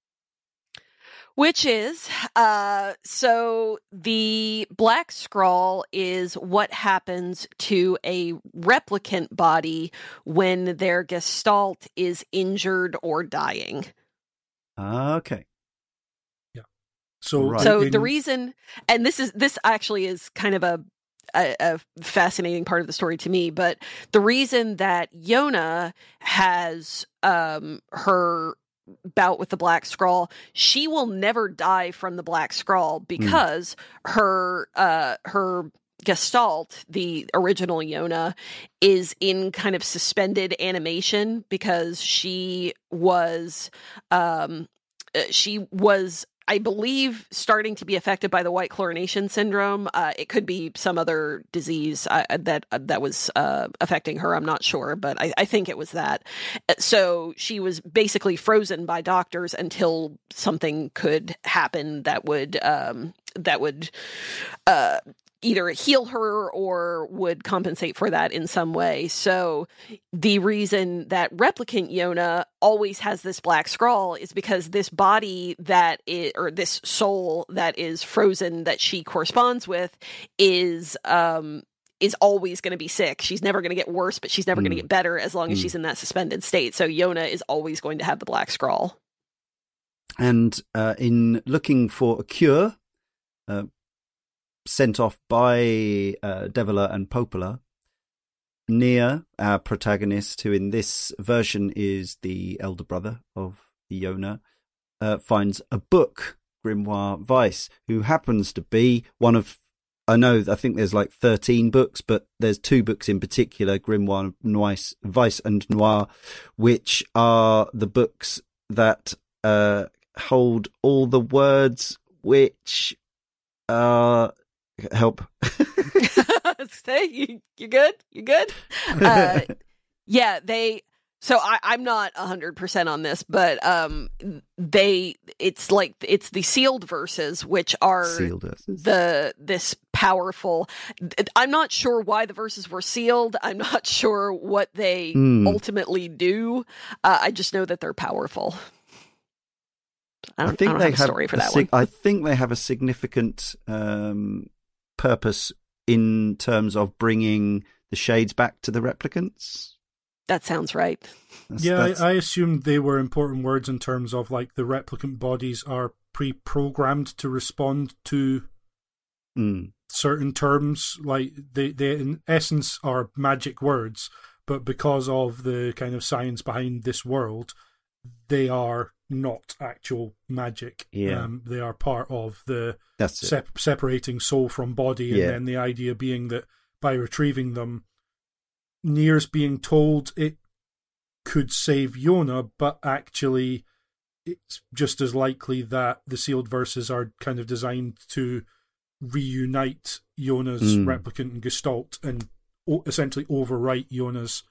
So the Black Scrawl is what happens to a replicant body when their Gestalt is injured or dying. Okay. Yeah. So the reason, and this actually is kind of a fascinating part of the story to me, but the reason that Yona has her bout with the Black Scrawl, she will never die from the Black Scrawl because her Gestalt, the original Yona, is in kind of suspended animation because she was I believe, starting to be affected by the white chlorination syndrome. It could be some other disease that was affecting her. I'm not sure, but I think it was that. So she was basically frozen by doctors until something could happen that would either heal her or would compensate for that in some way. So the reason that replicant Yona always has this Black Scrawl is because this body or this soul that is frozen that she corresponds with is always going to be sick. She's never going to get worse, but she's never going to get better as long as she's in that suspended state. So Yona is always going to have the Black Scrawl. And in looking for a cure, sent off by Devola and Popola, Nier, our protagonist, who in this version is the elder brother of the Yona, finds a book, Grimoire Weiss, who happens to be one of, I think there's like 13 books, but there's 2 books in particular, Grimoire Weiss and Noir, which are the books that hold all the words which are... Help. Say, you good? You good? Yeah, So I'm not 100% on this, but it's the sealed verses, which are this powerful. I'm not sure why the verses were sealed. I'm not sure what they ultimately do. I just know that they're powerful. I don't have a story for that one. I think they have a significant purpose in terms of bringing the shades back to the replicants. That sounds right. I assumed they were important words in terms of like the replicant bodies are pre-programmed to respond to certain terms. Like they in essence are magic words, but because of the kind of science behind this world, they are not actual magic. Yeah. They are part of the That's separating soul from body, and then the idea being that by retrieving them, Nier's being told it could save Yona, but actually it's just as likely that the sealed verses are kind of designed to reunite Yona's replicant and gestalt and essentially overwrite Yona's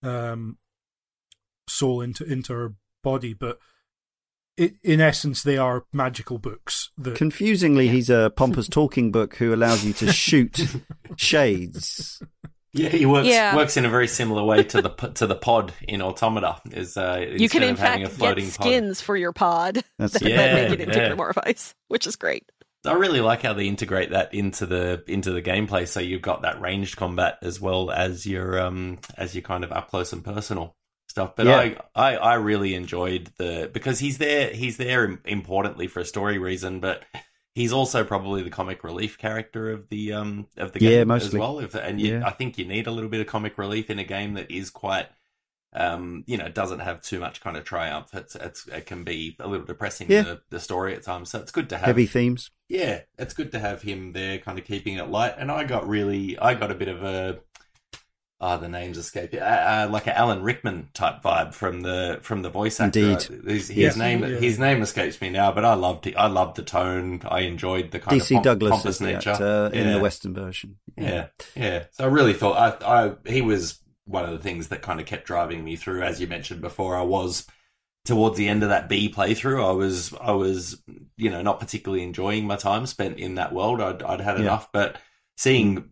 soul into her body. But in essence, they are magical books. Confusingly, he's a pompous talking book who allows you to shoot shades. Yeah, he works in a very similar way to the pod in Automata. You can in fact get skins for your pod that make it into Metamorphize, which is great. I really like how they integrate that into the gameplay. So you've got that ranged combat as well as your kind of up close and personal stuff. But I really enjoyed because he's there importantly for a story reason, but he's also probably the comic relief character of the game as well. I think you need a little bit of comic relief in a game that is quite, doesn't have too much kind of triumph. It can be a little depressing, the story at times. So it's good to have heavy themes. Yeah, it's good to have him there kind of keeping it light. And I got a bit of a, the names escape, like an Alan Rickman type vibe from the voice actor. Indeed. His name escapes me now, but I loved the tone. I enjoyed the kind DC of Douglas pompous nature in the Western version. Yeah. So I really thought he was one of the things that kind of kept driving me through. As you mentioned before, I was towards the end of that B playthrough. I was not particularly enjoying my time spent in that world. I'd had enough, but seeing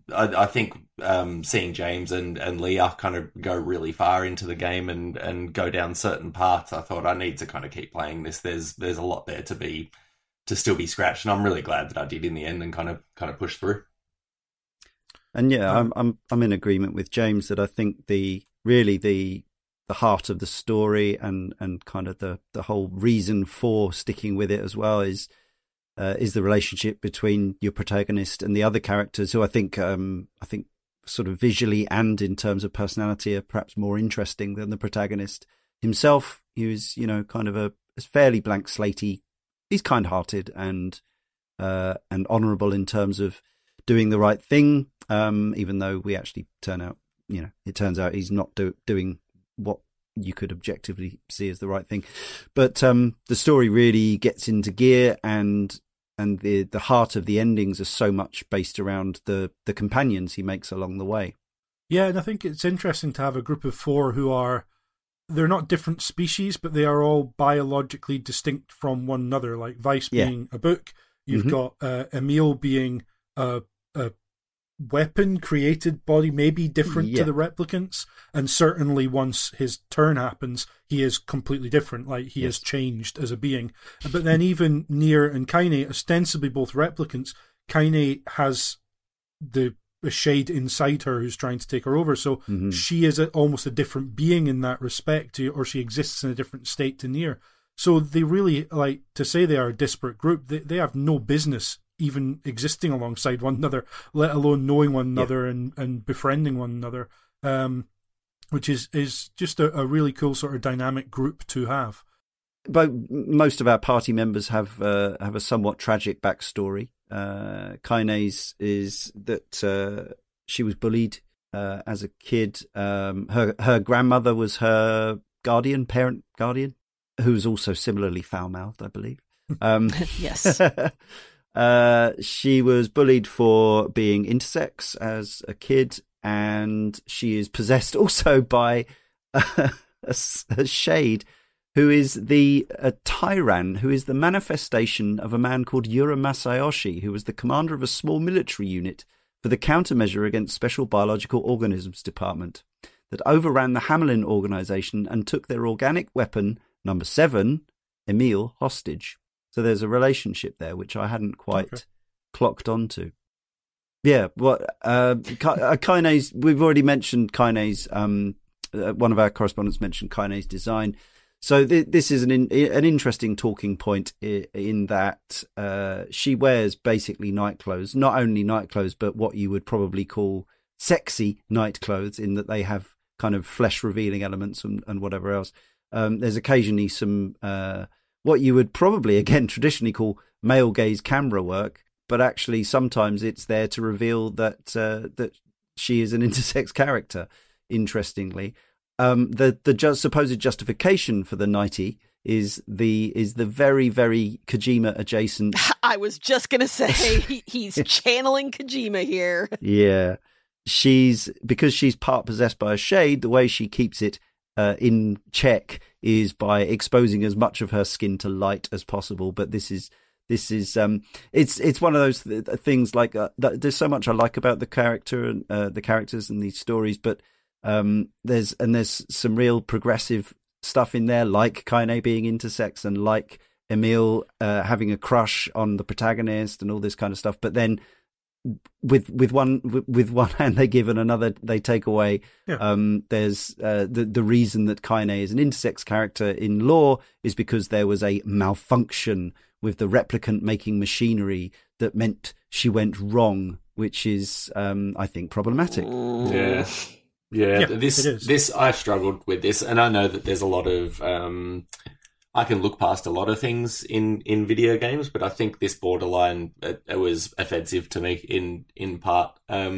James and Leah kind of go really far into the game and go down certain paths, I thought I need to kind of keep playing this. There's a lot there to still be scratched, and I'm really glad that I did in the end and kind of pushed through. And I'm in agreement with James that I think the heart of the story and kind of the whole reason for sticking with it as well is the relationship between your protagonist and the other characters, who I think sort of visually and in terms of personality are perhaps more interesting than the protagonist himself. He was, kind of a fairly blank slatey. He's kind-hearted and honourable in terms of doing the right thing, even though we actually it turns out he's not doing what you could objectively see as the right thing. But the story really gets into gear, and the heart of the endings are so much based around the companions he makes along the way. Yeah, and I think it's interesting to have a group of 4 they're not different species, but they are all biologically distinct from one another. Like Weiss being a book, you've got Emil being a weapon created body, maybe different to the replicants, and certainly once his turn happens he is completely different, like he has changed as a being. But then even Nier and Kaine, ostensibly both replicants, Kaine has a shade inside her who's trying to take her over, so she is almost a different being in that respect, or she exists in a different state to Nier. So they really, like, to say they are a disparate group, they have no business even existing alongside one another, let alone knowing one another and befriending one another, which is just a really cool sort of dynamic group to have. But most of our party members have a somewhat tragic backstory. Kaine's is that she was bullied as a kid. Her grandmother was her parent guardian, who's also similarly foul-mouthed, I believe. Yes. She was bullied for being intersex as a kid, and she is possessed also by a shade who is the Tyran, who is the manifestation of a man called Yura Masayoshi, who was the commander of a small military unit for the Countermeasure Against Special Biological Organisms Department that overran the Hamelin organization and took their organic weapon, number 7, Emil, hostage. So there's a relationship there, which I hadn't quite clocked onto. Yeah, well, Kaine's, we've already mentioned Kaine's, one of our correspondents mentioned Kaine's design. So this is an interesting talking point in that she wears basically night clothes, not only night clothes, but what you would probably call sexy night clothes, in that they have kind of flesh-revealing elements and whatever else. There's occasionally some what you would probably, again, traditionally call male gaze camera work, but actually sometimes it's there to reveal that that she is an intersex character, interestingly. The supposed justification for the nightie is the very, very Kojima adjacent. I was just gonna say he's channeling Kojima here. Yeah, because she's part possessed by a shade. The way she keeps it in check is by exposing as much of her skin to light as possible. But this is it's one of those things like there's so much I like about the character and the characters and these stories, but there's some real progressive stuff in there, like Kaine being intersex and like Emil having a crush on the protagonist and all this kind of stuff. But then with one hand they give and another they take away. Yeah. There's the reason that Kaine is an intersex character in lore is because there was a malfunction with the replicant making machinery that meant she went wrong, which is I think problematic. Yeah, this I struggled with this, and I know that there's a lot of I can look past a lot of things in video games, but I think this borderline it was offensive to me in part.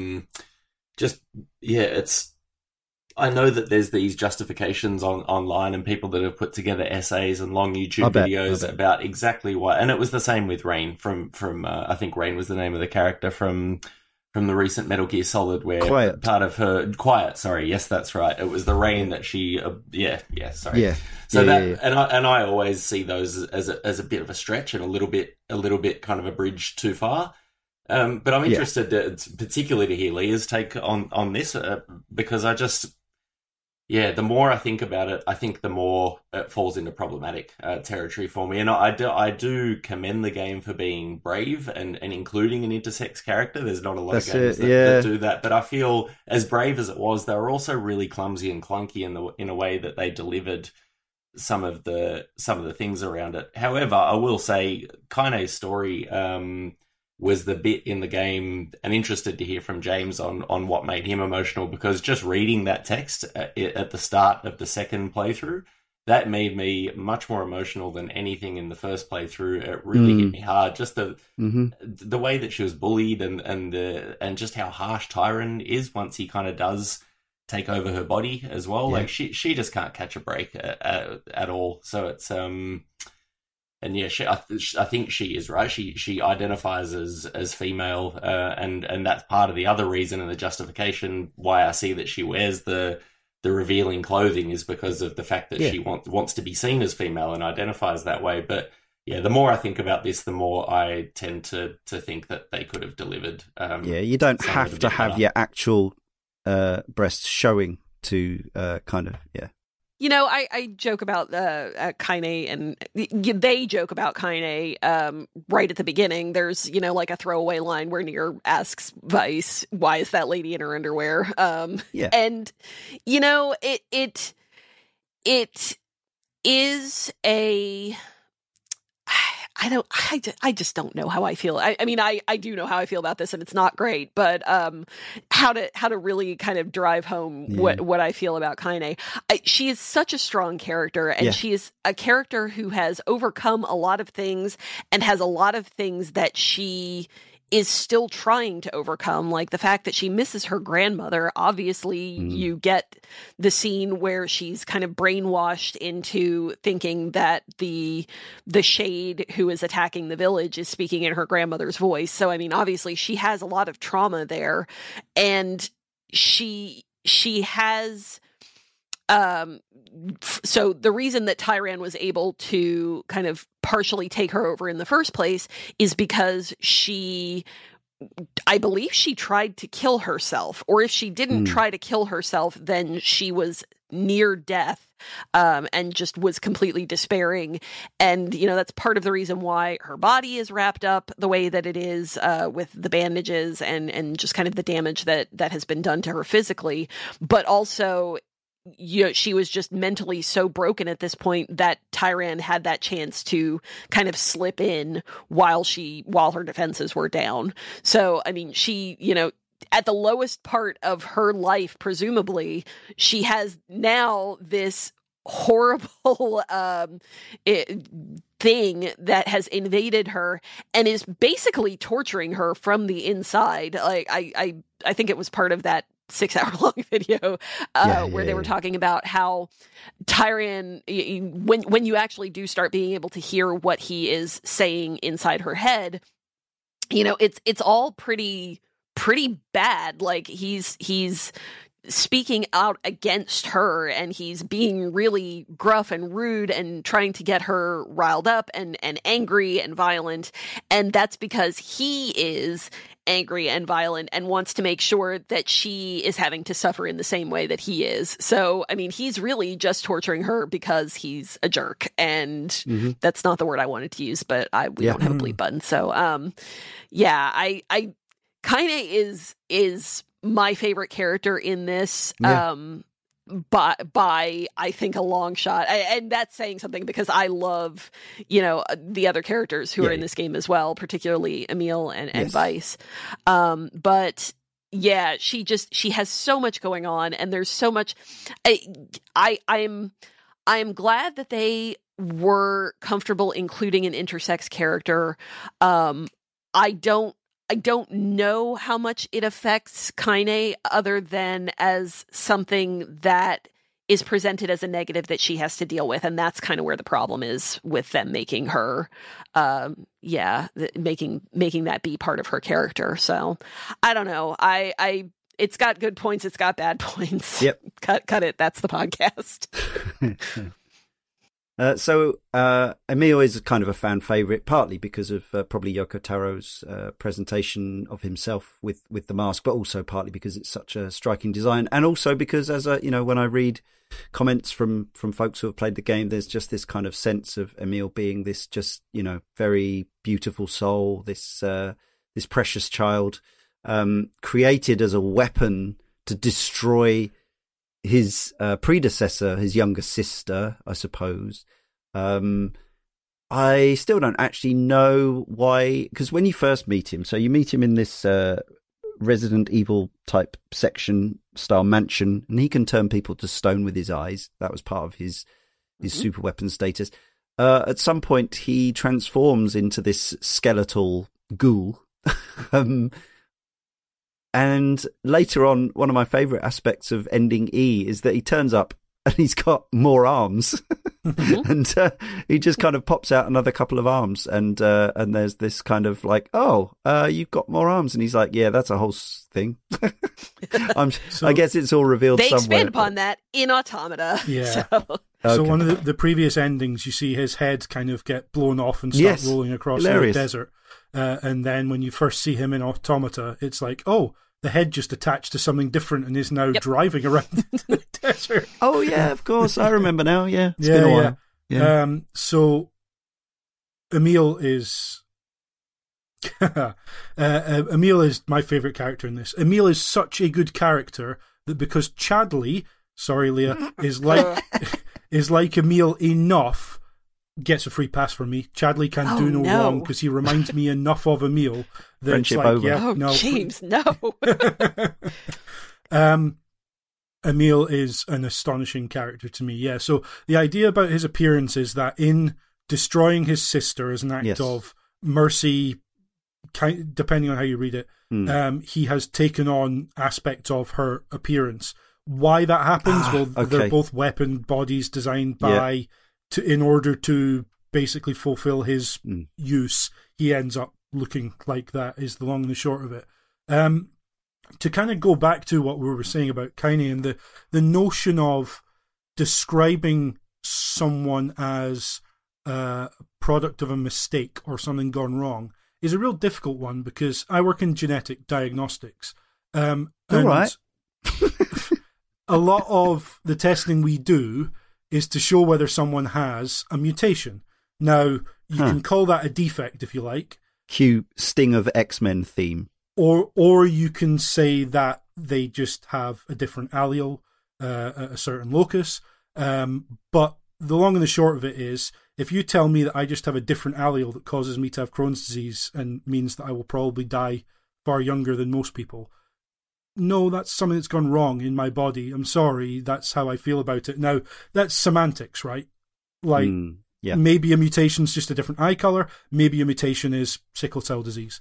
It's I know that there's these justifications online and people that have put together essays and long YouTube videos about exactly why, and it was the same with Rain from I think Rain was the name of the character from the recent Metal Gear Solid, where part of her Quiet. Sorry, yes, that's right. It was the Rain that she. Sorry. Yeah. So and I always see those as a bit of a stretch and a little bit kind of a bridge too far. But I'm interested, particularly to hear Leah's take on this because I just. Yeah, the more I think about it, I think the more it falls into problematic territory for me. And I do commend the game for being brave and including an intersex character. There's not a lot of games that do that. But I feel as brave as it was, they were also really clumsy and clunky in a way that they delivered some of the things around it. However, I will say Kaine's story was the bit in the game, and interested to hear from James on what made him emotional, because just reading that text at the start of the second playthrough, that made me much more emotional than anything in the first playthrough. It really hit me hard. Just the way that she was bullied and just how harsh Tyran is once he kind of does take over her body as well. Yeah. Like she just can't catch a break at all. So it's and yeah, I think she is right. She identifies as female, and that's part of the other reason and the justification why I see that she wears the revealing clothing is because of the fact that she wants to be seen as female and identifies that way. But yeah, the more I think about this, the more I tend to think that they could have delivered. You don't have to have your actual breasts showing to kind of You know, I joke about Kaine, and they joke about Kaine right at the beginning. There's, like a throwaway line where Nier asks Weiss, why is that lady in her underwear? And, it is a... I just don't know how I feel. I mean, I do know how I feel about this, and it's not great, but how to really kind of drive home what I feel about Kaine. She is such a strong character, and she is a character who has overcome a lot of things and has a lot of things that she is still trying to overcome, like the fact that she misses her grandmother. Obviously, you get the scene where she's kind of brainwashed into thinking that the shade who is attacking the village is speaking in her grandmother's voice. So, I mean, obviously, she has a lot of trauma there, and she has So the reason that Tyran was able to kind of partially take her over in the first place is because I believe she tried to kill herself, or if she didn't try to kill herself, then she was near death, and just was completely despairing. And, that's part of the reason why her body is wrapped up the way that it is, with the bandages and just kind of the damage that has been done to her physically. But also, she was just mentally so broken at this point that Tyran had that chance to kind of slip in while her defenses were down. So, I mean, she, at the lowest part of her life, presumably, she has now this horrible thing that has invaded her and is basically torturing her from the inside. Like, I think it was part of that 6-hour-long video where they were talking about how Tyran, when you actually do start being able to hear what he is saying inside her head, it's all pretty bad. Like, he's speaking out against her, and he's being really gruff and rude and trying to get her riled up and angry and violent. And that's because he is angry and violent and wants to make sure that she is having to suffer in the same way that he is. So, I mean, he's really just torturing her because he's a jerk. And that's not the word I wanted to use, but we don't have a bleep button. So, I kind of is my favorite character in this. By I think a long shot, and that's saying something because I love the other characters who are in this game as well, particularly Emil and Weiss. But yeah, she has so much going on, and there's so much. I'm glad that they were comfortable including an intersex character. I don't know how much it affects Kaine, other than as something that is presented as a negative that she has to deal with. And that's kind of where the problem is with them making her, making that be part of her character. So I don't know. It's got good points. It's got bad points. Yep. Cut it. That's the podcast. So Emil is kind of a fan favorite, partly because of probably Yoko Taro's presentation of himself with the mask, but also partly because it's such a striking design, and also because, as when I read comments from folks who have played the game, there's just this kind of sense of Emil being this just very beautiful soul, this precious child, created as a weapon to destroy his predecessor, his younger sister, I suppose. I still don't actually know why, because when you first meet him, so you meet him in this Resident Evil type section style mansion, and he can turn people to stone with his eyes. That was part of his super weapon status. At some point, he transforms into this skeletal ghoul. And later on, one of my favourite aspects of ending E is that he turns up and he's got more arms. And he just kind of pops out another couple of arms. And there's this kind of like, you've got more arms. And he's like, yeah, that's a whole thing. I guess it's all revealed somewhere. They expand upon that in Automata. Yeah. So one of the previous endings, you see his head kind of get blown off and start rolling across the desert. And then when you first see him in Automata, it's like, the head just attached to something different and is now driving around the desert. Oh, yeah, of course. I remember now. Yeah. It's been a while. Yeah. So Emil is... Emil is my favourite character in this. Emil is such a good character that because Chadley, sorry, Leah, is like Emil enough, gets a free pass from me. Chadley can do no wrong because he reminds me enough of Emil that friendship it's like, over. James, no. Emil is an astonishing character to me. Yeah, so the idea about his appearance is that in destroying his sister as an act of mercy, depending on how you read it, he has taken on aspects of her appearance. Why that happens? They're both weapon bodies designed by... in order to basically fulfill his use, he ends up looking like that, is the long and the short of it. To kind of go back to what we were saying about Kaine and the notion of describing someone as a product of a mistake or something gone wrong is a real difficult one, because I work in genetic diagnostics. All right. A lot of the testing we do is to show whether someone has a mutation. Now, you can call that a defect if you like. Cue Sting of X-Men theme. Or you can say that they just have a different allele at a certain locus. But the long and the short of it is, if you tell me that I just have a different allele that causes me to have Crohn's disease and means that I will probably die far younger than most people, no, that's something that's gone wrong in my body. I'm sorry, that's how I feel about it. Now, that's semantics, right? Like, maybe a mutation's just a different eye colour, maybe a mutation is sickle cell disease.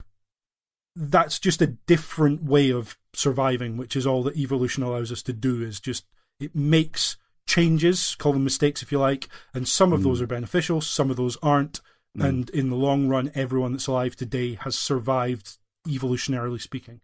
That's just a different way of surviving, which is all that evolution allows us to do, is just, it makes changes, call them mistakes if you like, and some of those are beneficial, some of those aren't, and in the long run, everyone that's alive today has survived, evolutionarily speaking.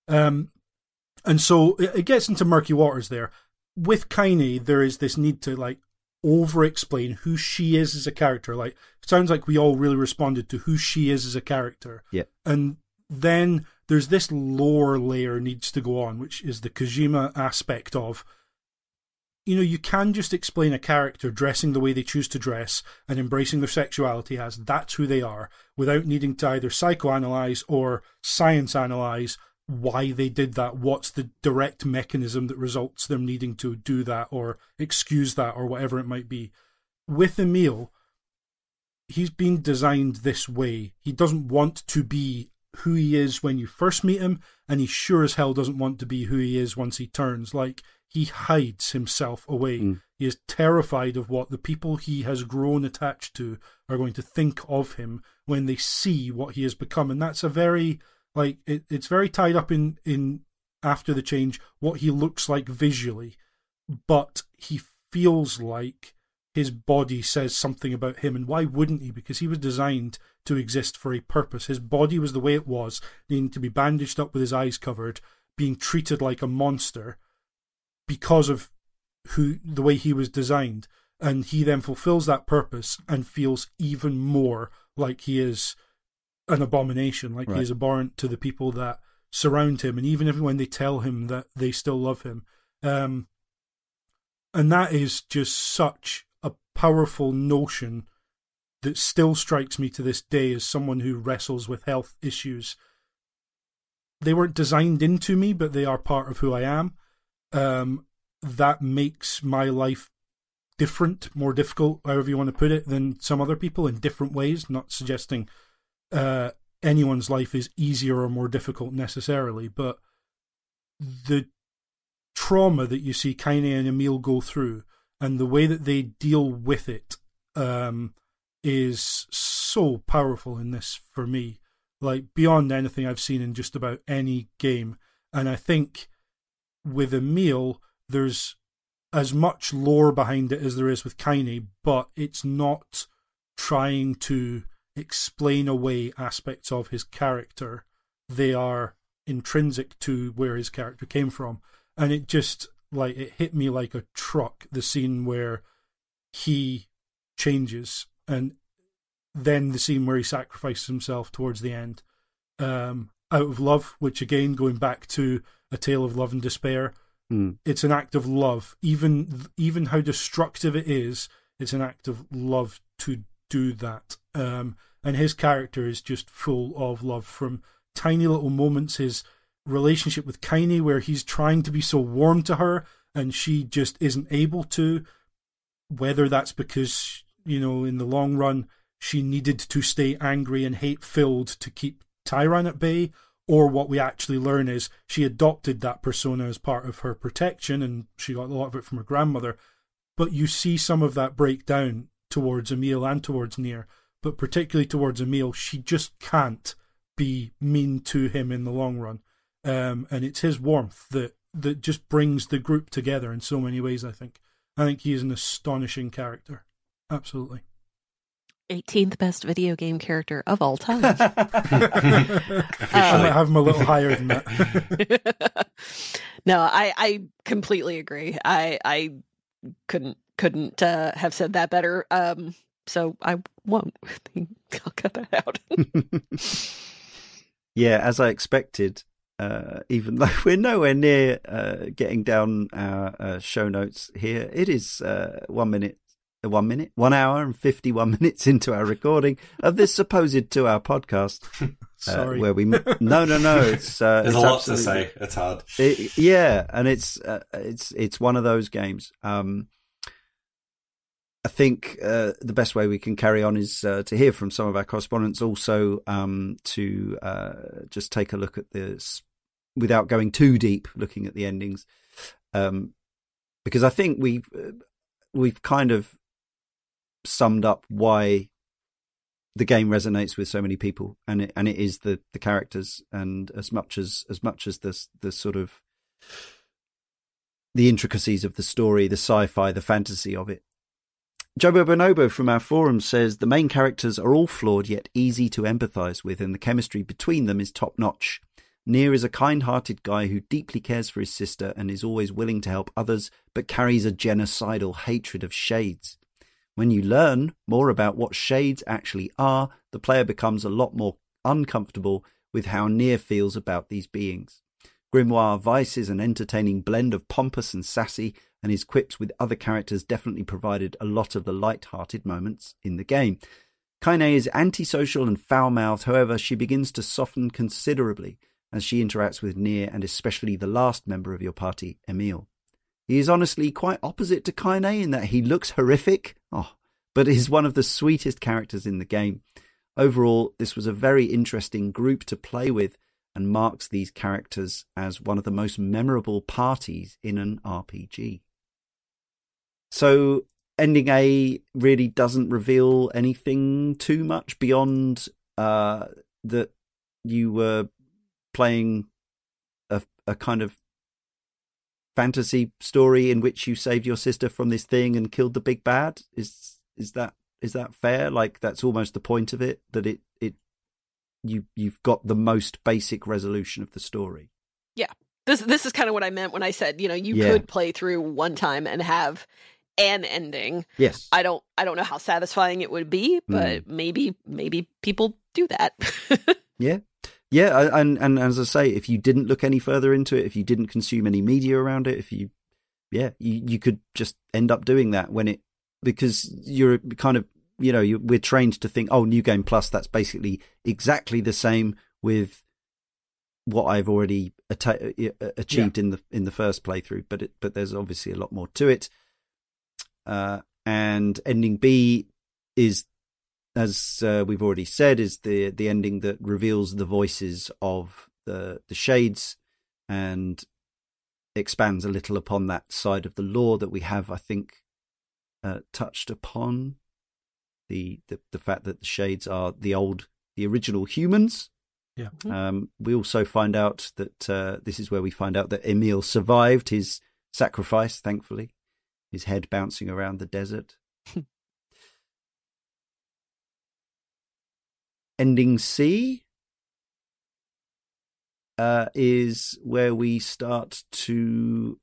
And so it gets into murky waters there. With Kaine, there is this need to like over-explain who she is as a character. Like, it sounds like we all really responded to who she is as a character. Yeah. And then there's this lore layer needs to go on, which is the Kojima aspect of, you know, you can just explain a character dressing the way they choose to dress and embracing their sexuality as that's who they are, without needing to either psychoanalyze or science analyze why they did that, what's the direct mechanism that results them needing to do that or excuse that or whatever it might be. With Emil, he's been designed this way. He doesn't want to be who he is when you first meet him, and he sure as hell doesn't want to be who he is once he turns. Like, he hides himself away. He is terrified of what the people he has grown attached to are going to think of him when they see what he has become. And that's a very, like, it's very tied up in after the change, what he looks like visually. But he feels like his body says something about him. And why wouldn't he? Because he was designed to exist for a purpose. His body was the way it was, needing to be bandaged up with his eyes covered, being treated like a monster because of the way he was designed. And he then fulfills that purpose and feels even more like he is an abomination, like he is abhorrent to the people that surround him, and even if when they tell him that they still love him. And that is just such a powerful notion that still strikes me to this day as someone who wrestles with health issues. They weren't designed into me, but they are part of who I am. That makes my life different, more difficult, however you want to put it, than some other people in different ways. Not suggesting anyone's life is easier or more difficult necessarily, but the trauma that you see Kaine and Emil go through and the way that they deal with it is so powerful in this for me, like beyond anything I've seen in just about any game. And I think with Emil, there's as much lore behind it as there is with Kaine, but it's not trying to explain away aspects of his character. They are intrinsic to where his character came from. And it just, like, it hit me like a truck, the scene where he changes, and then the scene where he sacrifices himself towards the end, out of love, which again, going back to A Tale of Love and Despair, it's an act of love. Even how destructive it is, it's an act of love to do that. And his character is just full of love, from tiny little moments, his relationship with Kaine, where he's trying to be so warm to her and she just isn't able to, whether that's because, you know, in the long run she needed to stay angry and hate-filled to keep Tyran at bay, or what we actually learn is she adopted that persona as part of her protection and she got a lot of it from her grandmother. But you see some of that break down towards Emil and towards Nier, but particularly towards Emil. She just can't be mean to him in the long run. And it's his warmth that just brings the group together in so many ways, I think. I think he is an astonishing character. Absolutely. 18th best video game character of all time. I might have him a little higher than that. No, I completely agree. I couldn't have said that better. So I won't. I'll cut that out. Yeah, as I expected, even though we're nowhere near getting down our show notes here, it is 1 hour and 51 minutes into our recording of this supposed 2-hour podcast. Sorry. Where we no. It's there's it's a lot to say. It's hard. And it's one of those games. I think the best way we can carry on is to hear from some of our correspondents. Also, to just take a look at this without going too deep, looking at the endings, because I think we've kind of summed up why the game resonates with so many people, and it is the characters, and as much as the sort of the intricacies of the story, the sci-fi, the fantasy of it. Jobo Bonobo from our forum says the main characters are all flawed yet easy to empathise with, and the chemistry between them is top-notch. Nier is a kind-hearted guy who deeply cares for his sister and is always willing to help others, but carries a genocidal hatred of shades. When you learn more about what shades actually are, the player becomes a lot more uncomfortable with how Nier feels about these beings. Grimoire Vice is an entertaining blend of pompous and sassy, and his quips with other characters definitely provided a lot of the light-hearted moments in the game. Kaine is antisocial and foul-mouthed, however, she begins to soften considerably as she interacts with Nier and especially the last member of your party, Emil. He is honestly quite opposite to Kaine in that he looks horrific, but is one of the sweetest characters in the game. Overall, this was a very interesting group to play with and marks these characters as one of the most memorable parties in an RPG. So ending A really doesn't reveal anything too much beyond that you were playing a kind of fantasy story in which you saved your sister from this thing and killed the big bad. Is that fair? Like, that's almost the point of it, that you've got the most basic resolution of the story. Yeah. This is kind of what I meant when I said, you could play through one time and have an ending. Yes. I don't know how satisfying it would be, but maybe people do that. Yeah. Yeah, and as I say, if you didn't look any further into it, if you didn't consume any media around it, you could just end up doing that because you're kind of, we're trained to think, oh, New Game Plus, that's basically exactly the same with what I've already achieved in the first playthrough, but there's obviously a lot more to it. And ending B is, as we've already said, is the ending that reveals the voices of the shades and expands a little upon that side of the lore that we have, I think, touched upon. The fact that the shades are the original humans. Yeah. We also find out that this is where we find out that Emil survived his sacrifice, thankfully, his head bouncing around the desert. Ending C is where we start to.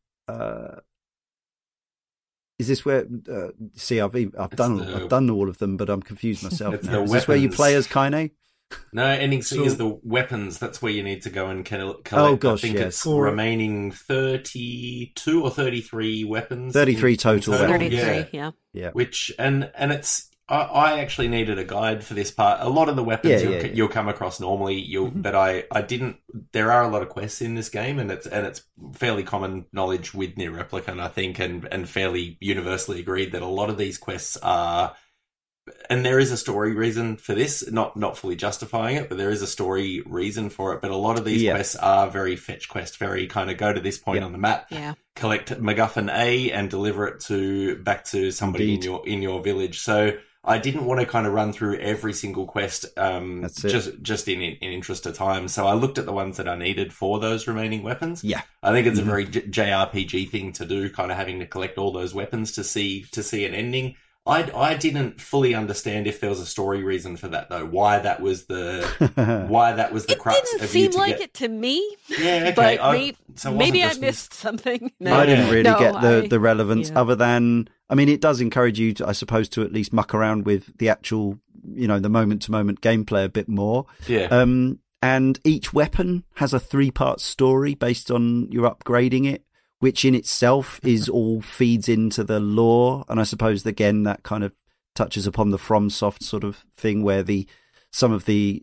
Is this where? See, I've done all of them, but I'm confused myself now. Is this where you play as Kaine? No, ending C is the weapons. That's where you need to go and collect. Oh gosh, I think it's remaining 32 or 33 weapons. 33 total. 33, yeah. Which and it's. I actually needed a guide for this part. A lot of the weapons you'll come across normally, but I didn't. There are a lot of quests in this game, and it's fairly common knowledge with Nier Replicant, I think, and fairly universally agreed that a lot of these quests are. And there is a story reason for this, not fully justifying it, but there is a story reason for it. But a lot of these quests are very fetch quest, very kind of go to this point on the map, collect MacGuffin A, and deliver it back to somebody in your village. So I didn't want to kind of run through every single quest, just in interest of time. So I looked at the ones that I needed for those remaining weapons. Yeah, I think it's a very JRPG thing to do, kind of having to collect all those weapons to see an ending. I didn't fully understand if there was a story reason for that though. Why that was the crux. It didn't of seem you like it to me. Yeah, okay. But maybe I missed something. No, I didn't really get the relevance, yeah. other than, I mean, it does encourage you to, I suppose, to at least muck around with the actual, the moment-to-moment gameplay a bit more. Yeah. And each weapon has a 3-part story based on your upgrading it, which in itself is all feeds into the lore. And I suppose, again, that kind of touches upon the FromSoft sort of thing, where some of the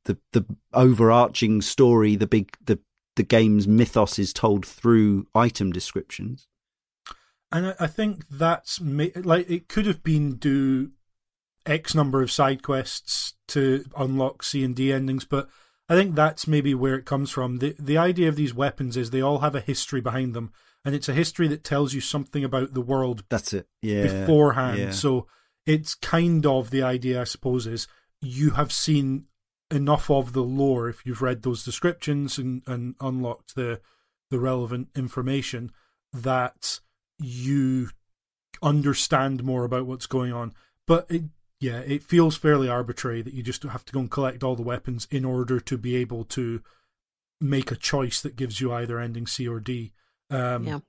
overarching story, the game's mythos is told through item descriptions. And I think that's like, it could have been do X number of side quests to unlock C and D endings, but I think that's maybe where it comes from. The idea of these weapons is they all have a history behind them, and it's a history that tells you something about the world. That's it. Yeah. Beforehand. Yeah. So it's kind of the idea, I suppose, is you have seen enough of the lore if you've read those descriptions and unlocked the relevant information, that you understand more about what's going on. But it feels fairly arbitrary that you just have to go and collect all the weapons in order to be able to make a choice that gives you either ending C or D. I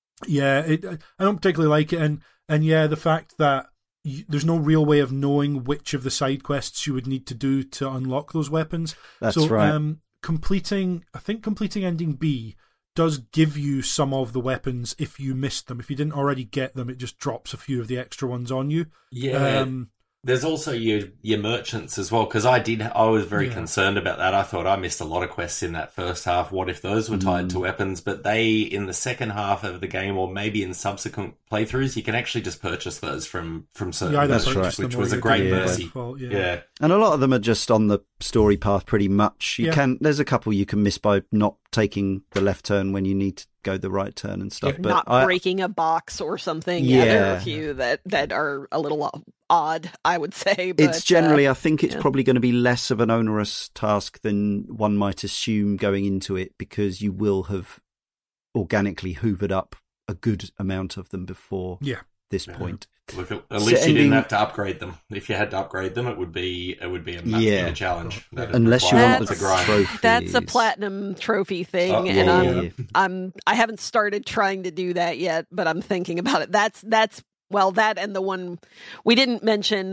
don't particularly like it, and the fact that there's no real way of knowing which of the side quests you would need to do to unlock those weapons. That's right. Completing ending B does give you some of the weapons if you missed them. If you didn't already get them, it just drops a few of the extra ones on you. Yeah. There's also your merchants as well, because I was very concerned about that. I thought I missed a lot of quests in that first half. What if those were tied to weapons? But they, in the second half of the game, or maybe in subsequent playthroughs, you can actually just purchase those from certain merchants, which was a great mercy. Yeah. And a lot of them are just on the story path pretty much. There's a couple you can miss by not taking the left turn when you need to go the right turn and stuff. But not breaking a box or something. Yeah, there are a few that are a little odd, I would say. But, it's generally, I think it's probably going to be less of an onerous task than one might assume going into it, because you will have organically hoovered up a good amount of them before this point. Look, at least you didn't have to upgrade them. If you had to upgrade them, it would be a challenge. Unless you want the trophies. That's a platinum trophy thing, and I haven't started trying to do that yet, but I'm thinking about it. That's that and the one we didn't mention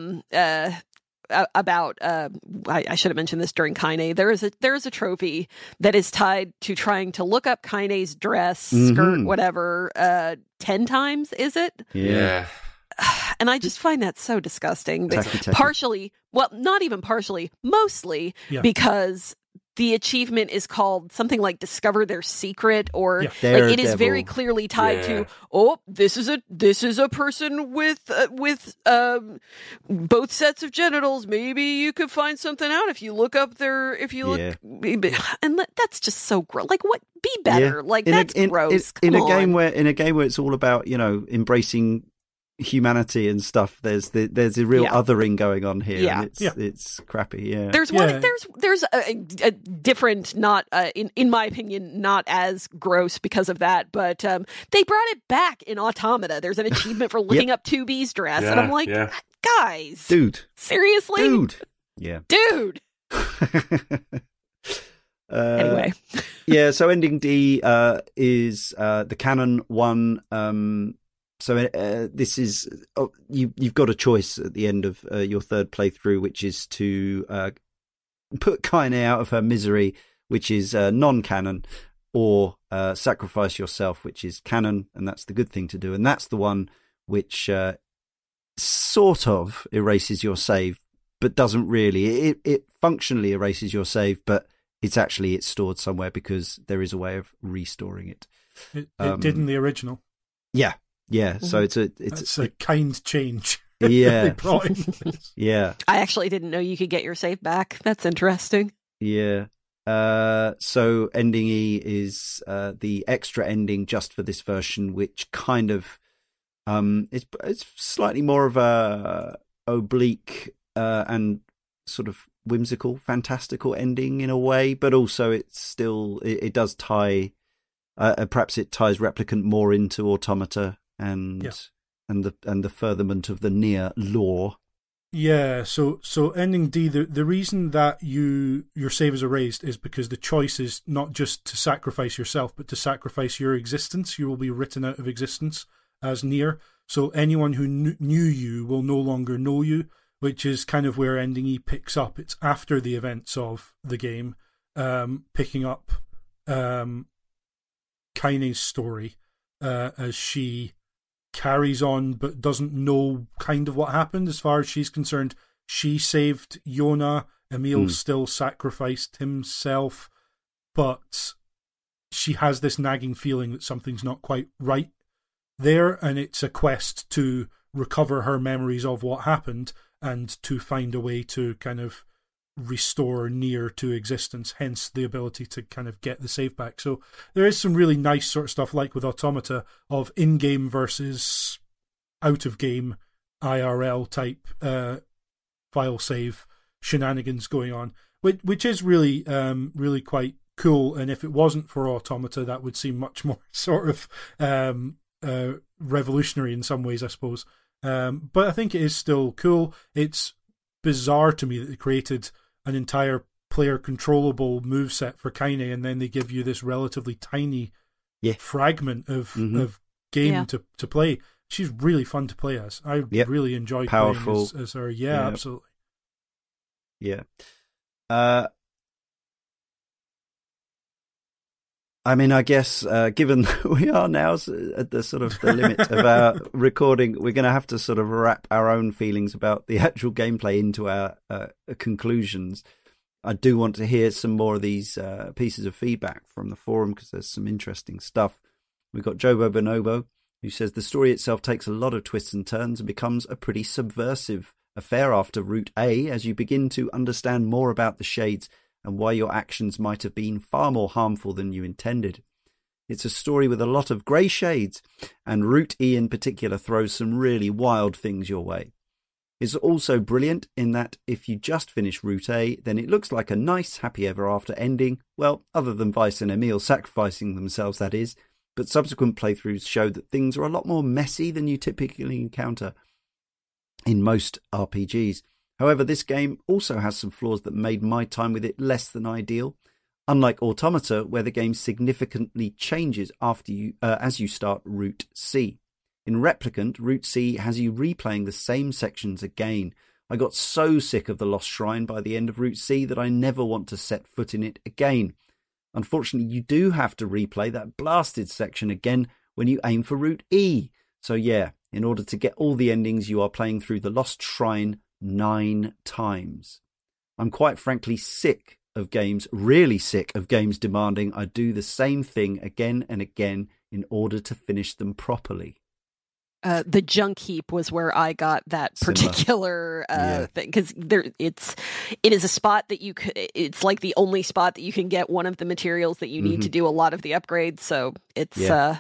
about I should have mentioned this during Kaine. There is a trophy that is tied to trying to look up Kaine's dress, skirt, whatever, 10 times, is it? Yeah. And I just find that so disgusting. Tacky. Partially, well, not even partially, mostly because the achievement is called something like "Discover Their Secret," or like it is very clearly tied to. Oh, this is a person with both sets of genitals. Maybe you could find something out if you look up their. If you look, and that's just so gross. Like, what? Be better. Yeah. Like, that's gross. In a game where it's all about embracing humanity and stuff, there's a real othering going on here, and it's crappy. There's a different, not in my opinion, not as gross because of that, but they brought it back in Automata. There's an achievement for looking up 2B's dress, and I'm like, guys, dude, seriously, dude. Anyway, so ending D is the canon one. So this is you've got a choice at the end of your third playthrough, which is to put Kaine out of her misery, which is non-canon, or sacrifice yourself, which is canon, and that's the good thing to do. And that's the one which sort of erases your save, but doesn't really. It functionally erases your save, but it's stored somewhere because there is a way of restoring it. It did in the original. Yeah. Yeah, so it's a kind change. Yeah. Yeah. I actually didn't know you could get your save back. That's interesting. Yeah. So ending E is the extra ending just for this version, which kind of it's slightly more of a oblique and sort of whimsical, fantastical ending in a way, but also it's still it does tie perhaps it ties Replicant more into Automata. And and the furtherment of the Nier lore. Yeah, so ending D, the reason that your save is erased is because the choice is not just to sacrifice yourself, but to sacrifice your existence. You will be written out of existence as Nier. So anyone who knew you will no longer know you, which is kind of where ending E picks up. It's after the events of the game, picking up Kaine's story as she carries on but doesn't know kind of what happened. As far as she's concerned, she saved Yona. Emil still sacrificed himself, but she has this nagging feeling that something's not quite right there, and it's a quest to recover her memories of what happened and to find a way to kind of restore Nier to existence, hence the ability to kind of get the save back. So there is some really nice sort of stuff, like with Automata, of in-game versus out-of-game IRL type file save shenanigans going on, which is really really quite cool. And if it wasn't for Automata, that would seem much more sort of revolutionary in some ways, I suppose. But I think it is still cool. It's bizarre to me that they created an entire player controllable moveset for Kaine, and then they give you this relatively tiny fragment of game to play. She's really fun to play as. I really enjoyed Powerful. playing as her. Yeah, absolutely. Yeah. I mean, I guess given we are now at the sort of the limit of our recording, we're going to have to sort of wrap our own feelings about the actual gameplay into our conclusions. I do want to hear some more of these pieces of feedback from the forum, because there's some interesting stuff. We've got Jobo Bonobo, who says the story itself takes a lot of twists and turns and becomes a pretty subversive affair after Route A, as you begin to understand more about the Shades and why your actions might have been far more harmful than you intended. It's a story with a lot of grey shades, and Route E in particular throws some really wild things your way. It's also brilliant in that if you just finish Route A, then it looks like a nice happy ever after ending, well, other than Weiss and Emil sacrificing themselves, that is, but subsequent playthroughs show that things are a lot more messy than you typically encounter in most RPGs. However, this game also has some flaws that made my time with it less than ideal. Unlike Automata, where the game significantly changes after you as you start Route C. In Replicant, Route C has you replaying the same sections again. I got so sick of the Lost Shrine by the end of Route C that I never want to set foot in it again. Unfortunately, you do have to replay that blasted section again when you aim for Route E. So yeah, in order to get all the endings, you are playing through the Lost Shrine 9 times. I'm quite frankly sick of games, really sick of games demanding I do the same thing again and again in order to finish them properly. The junk heap was where I got that particular thing, because it is a spot that you could. It's like the only spot that you can get one of the materials that you need to do a lot of the upgrades. So it's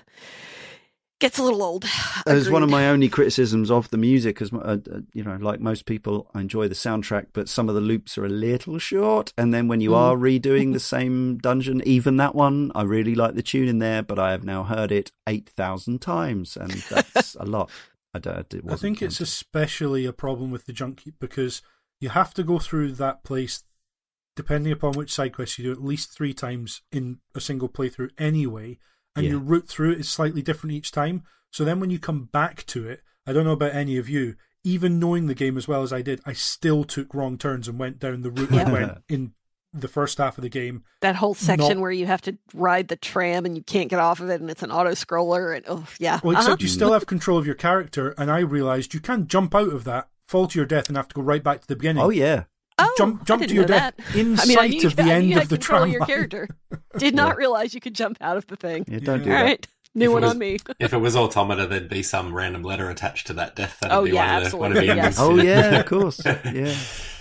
gets a little old. It was one of my only criticisms of the music, as like most people, I enjoy the soundtrack, but some of the loops are a little short. And then when you are redoing the same dungeon, even that one, I really like the tune in there, but I have now heard it 8,000 times, and that's a lot. I think it's especially a problem with the junk heap because you have to go through that place, depending upon which side quest you do, at least 3 times in a single playthrough anyway. And your route through it is slightly different each time. So then when you come back to it, I don't know about any of you, even knowing the game as well as I did, I still took wrong turns and went down the route I went in the first half of the game. That whole section where you have to ride the tram and you can't get off of it and it's an auto-scroller. And Well, except you still have control of your character, and I realised you can't jump out of that, fall to your death, and have to go right back to the beginning. Oh, yeah. Jump to your death in sight of the end of the tram. Your character did not realize you could jump out of the thing. Yeah, don't do that. All right, new one on me. If it was Automata, there'd be some random letter attached to that death. That'd be absolutely. one of the endings. Oh yeah, of course. Yeah.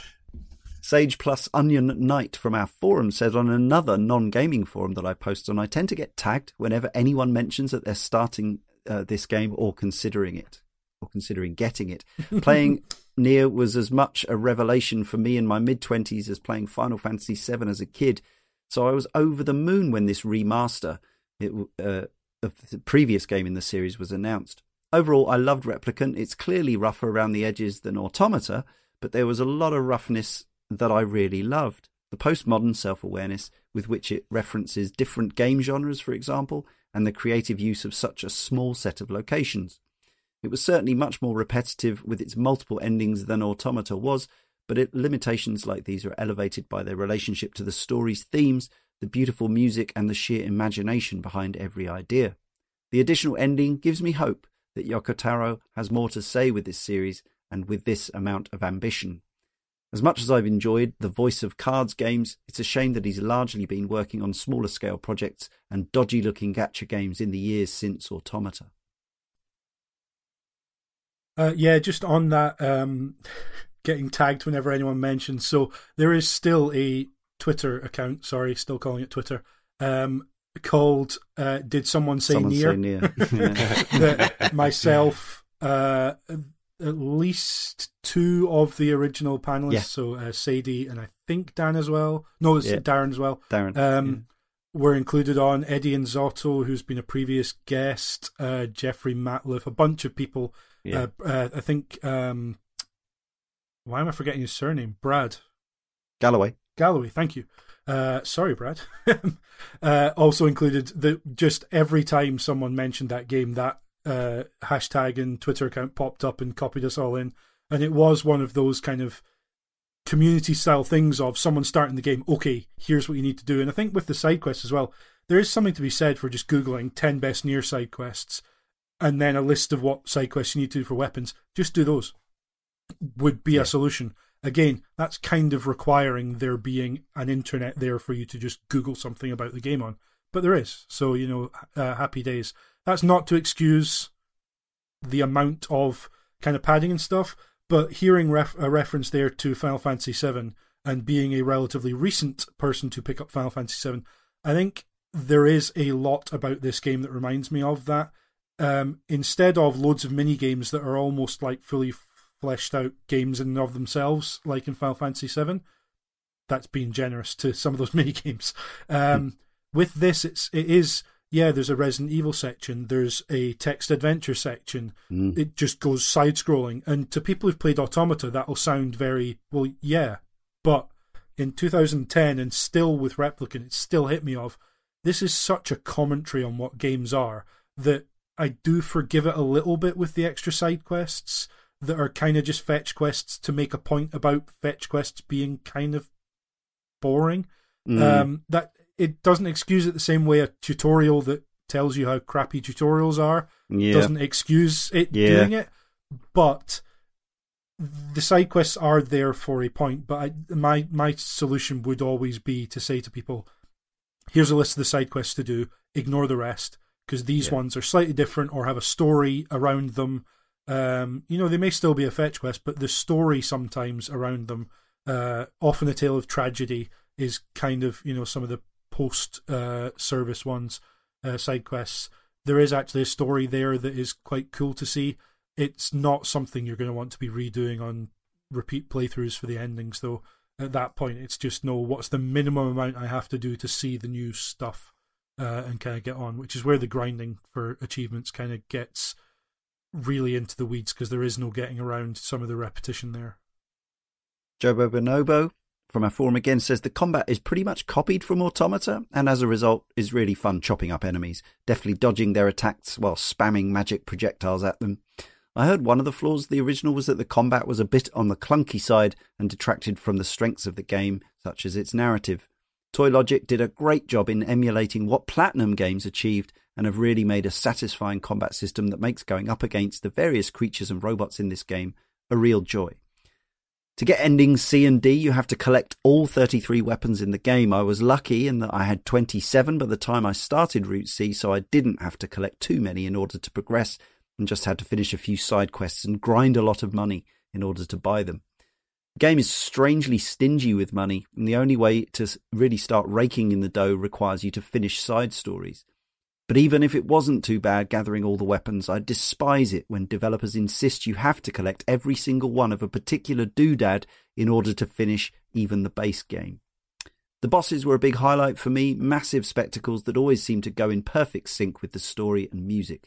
Sage plus Onion Knight from our forum says on another non-gaming forum that I post on, I tend to get tagged whenever anyone mentions that they're starting this game or considering it, or considering getting it. Playing Nier was as much a revelation for me in my mid-20s as playing Final Fantasy VII as a kid, so I was over the moon when this remaster of the previous game in the series was announced. Overall, I loved Replicant. It's clearly rougher around the edges than Automata, but there was a lot of roughness that I really loved. The postmodern self-awareness with which it references different game genres, for example, and the creative use of such a small set of locations. It was certainly much more repetitive with its multiple endings than Automata was, but limitations like these are elevated by their relationship to the story's themes, the beautiful music, and the sheer imagination behind every idea. The additional ending gives me hope that Yoko Taro has more to say with this series and with this amount of ambition. As much as I've enjoyed the Voice of Cards games, it's a shame that he's largely been working on smaller scale projects and dodgy-looking gacha games in the years since Automata. Just on that, getting tagged whenever anyone mentions. So there is still a Twitter account, still calling it Twitter, called Did Someone Say Nier? That myself, at least two of the original panelists, so Sadie and I think Dan as well. No, it's Darren as well. Were included on. Eddie and Zotto, who's been a previous guest, Jeffrey Matliff, a bunch of people. I think, why am I forgetting his surname? Brad Galloway, thank you. Sorry, Brad. Also included just every time someone mentioned that game, that hashtag and Twitter account popped up and copied us all in. And it was one of those kind of community style things of someone starting the game, okay, here's what you need to do. And I think with the side quests as well, there is something to be said for just Googling 10 best Nier side quests and then a list of what side quests you need to do for weapons. Just do those. Would be a solution. Again, that's kind of requiring there being an internet there for you to just Google something about the game on. But there is. So, happy days. That's not to excuse the amount of kind of padding and stuff, but hearing a reference there to Final Fantasy VII and being a relatively recent person to pick up Final Fantasy VII, I think there is a lot about this game that reminds me of that. Instead of loads of mini games that are almost like fully fleshed out games in and of themselves, like in Final Fantasy VII, that's being generous to some of those mini games. With this, it is. There's a Resident Evil section, there's a text adventure section, it just goes side-scrolling, and to people who've played Automata, that'll sound very, well, yeah, but in 2010, and still with Replicant, it still hit me of, this is such a commentary on what games are, that I do forgive it a little bit with the extra side quests, that are kind of just fetch quests to make a point about fetch quests being kind of boring. That it doesn't excuse it the same way a tutorial that tells you how crappy tutorials are doesn't excuse it doing it. But the side quests are there for a point. But my solution would always be to say to people, here's a list of the side quests to do, ignore the rest, because these ones are slightly different or have a story around them. They may still be a fetch quest, but the story sometimes around them, often a tale of tragedy, is kind of, some of the post-service ones, side quests. There is actually a story there that is quite cool to see. It's not something you're going to want to be redoing on repeat playthroughs for the endings, though. At that point, it's just, what's the minimum amount I have to do to see the new stuff and kind of get on, which is where the grinding for achievements kind of gets really into the weeds, because there is no getting around some of the repetition there. Jobo Bonobo from our forum again says the combat is pretty much copied from Automata, and as a result is really fun chopping up enemies, definitely dodging their attacks while spamming magic projectiles at them. I heard one of the flaws of the original was that the combat was a bit on the clunky side and detracted from the strengths of the game, such as its narrative. Toy Logic did a great job in emulating what Platinum Games achieved and have really made a satisfying combat system that makes going up against the various creatures and robots in this game a real joy. To get endings C and D, you have to collect all 33 weapons in the game. I was lucky in that I had 27 by the time I started Route C, so I didn't have to collect too many in order to progress, and just had to finish a few side quests and grind a lot of money in order to buy them. The game is strangely stingy with money, and the only way to really start raking in the dough requires you to finish side stories. But even if it wasn't too bad gathering all the weapons, I despise it when developers insist you have to collect every single one of a particular doodad in order to finish even the base game. The bosses were a big highlight for me, massive spectacles that always seem to go in perfect sync with the story and music.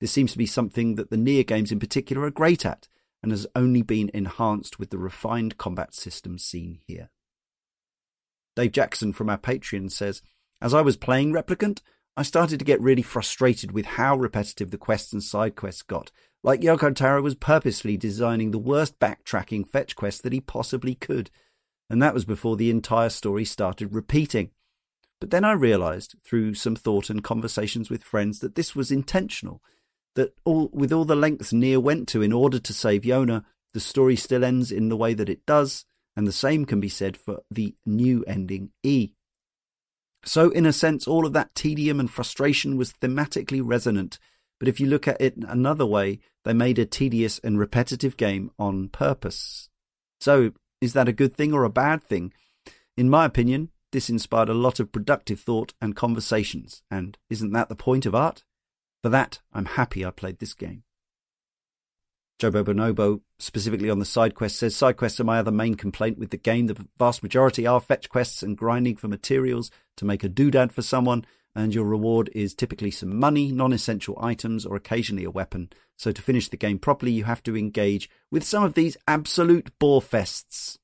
This seems to be something that the Nier games in particular are great at, and has only been enhanced with the refined combat systems seen here. Dave Jackson from our Patreon says, as I was playing Replicant, I started to get really frustrated with how repetitive the quests and side quests got. Like Yoko Taro was purposely designing the worst backtracking fetch quests that he possibly could. And that was before the entire story started repeating. But then I realised, through some thought and conversations with friends, that this was intentional. That with all the lengths Nier went to in order to save Yona, the story still ends in the way that it does, and the same can be said for the new ending, E. So, in a sense, all of that tedium and frustration was thematically resonant, but if you look at it another way, they made a tedious and repetitive game on purpose. So, is that a good thing or a bad thing? In my opinion, this inspired a lot of productive thought and conversations, and isn't that the point of art? For that, I'm happy I played this game. Jobo Bonobo, specifically on the side quests, says, side quests are my other main complaint with the game. The vast majority are fetch quests and grinding for materials to make a doodad for someone, and your reward is typically some money, non-essential items, or occasionally a weapon. So to finish the game properly, you have to engage with some of these absolute bore fests.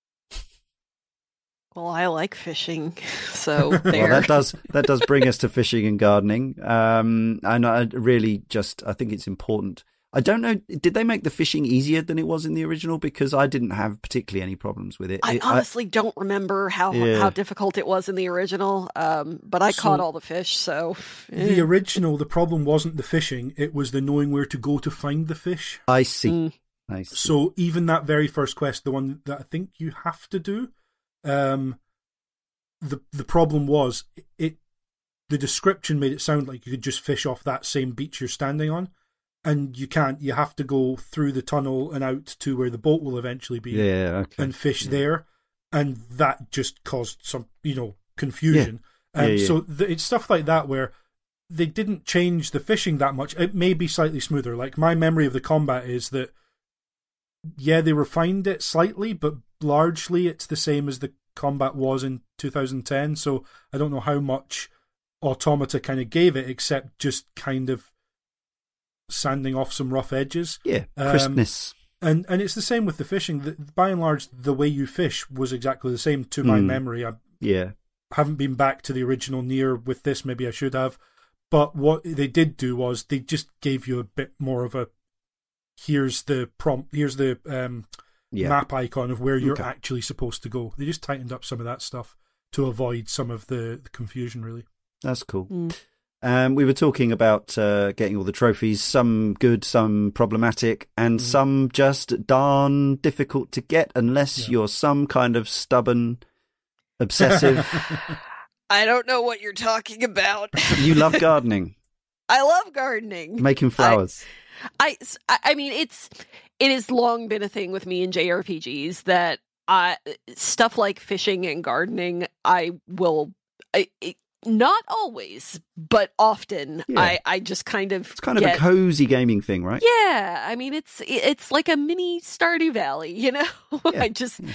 Well, I like fishing, so there. Well, that does bring us to fishing and gardening. And I think it's important. I don't know, did they make the fishing easier than it was in the original? Because I didn't have particularly any problems with it. I honestly don't remember how difficult it was in the original, but I caught all the fish, so... The original, the problem wasn't the fishing, it was the knowing where to go to find the fish. I see. So even that very first quest, the one that I think you have to do, the problem was the description made it sound like you could just fish off that same beach you're standing on, and you can't. You have to go through the tunnel and out to where the boat will eventually be, and fish there, and that just caused some confusion. So it's stuff like that where they didn't change the fishing that much. It may be slightly smoother. Like, my memory of the combat is that they refined it slightly, but largely it's the same as the combat was in 2010, so I don't know how much Automata kind of gave it, except just kind of sanding off some rough edges. Crispness. And it's the same with the fishing. By and large, the way you fish was exactly the same to my memory. I haven't been back to the original Nier with this, maybe I should have, but what they did do was they just gave you a bit more of a here's the map icon of where you're actually supposed to go. They just tightened up some of that stuff to avoid some of the confusion, really. That's cool. We were talking about getting all the trophies, some good, some problematic, and some just darn difficult to get unless you're some kind of stubborn, obsessive... I don't know what you're talking about. You love gardening. I love gardening. Making flowers. I mean, it has long been a thing with me in JRPGs that stuff like fishing and gardening, not always, but often, I just kind of It's kind of a cozy gaming thing, right? Yeah, I mean, it's like a mini Stardew Valley, you know? Yeah.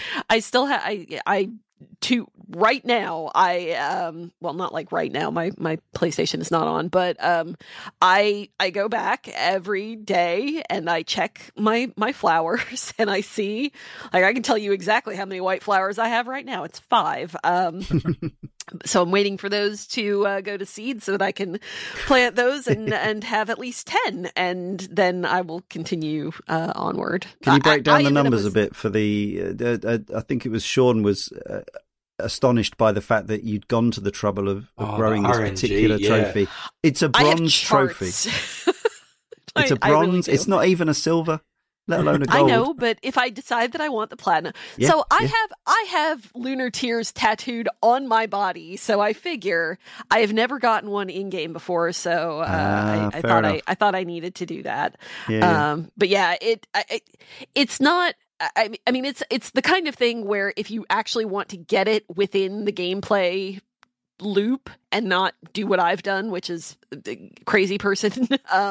Right now, well, not like right now, my PlayStation is not on, but I go back every day and I check my flowers and I see, like, I can tell you exactly how many white flowers I have right now. It's 5. So I'm waiting for those to go to seed so that I can plant those and have at least 10, and then I will continue onward. Can you break down the numbers a bit for the? I think it was Sean was astonished by the fact that you'd gone to the trouble of growing this particular trophy. It's a bronze trophy. It's a bronze. Really, it's not even a silver, let alone a gold. I know, but if I decide that I want the platinum, so I have Lunar Tears tattooed on my body. So I figure I have never gotten one in game before. So I thought I needed to do that. But yeah, it's not. I mean, it's the kind of thing where if you actually want to get it within the gameplay loop and not do what I've done, which is the crazy person,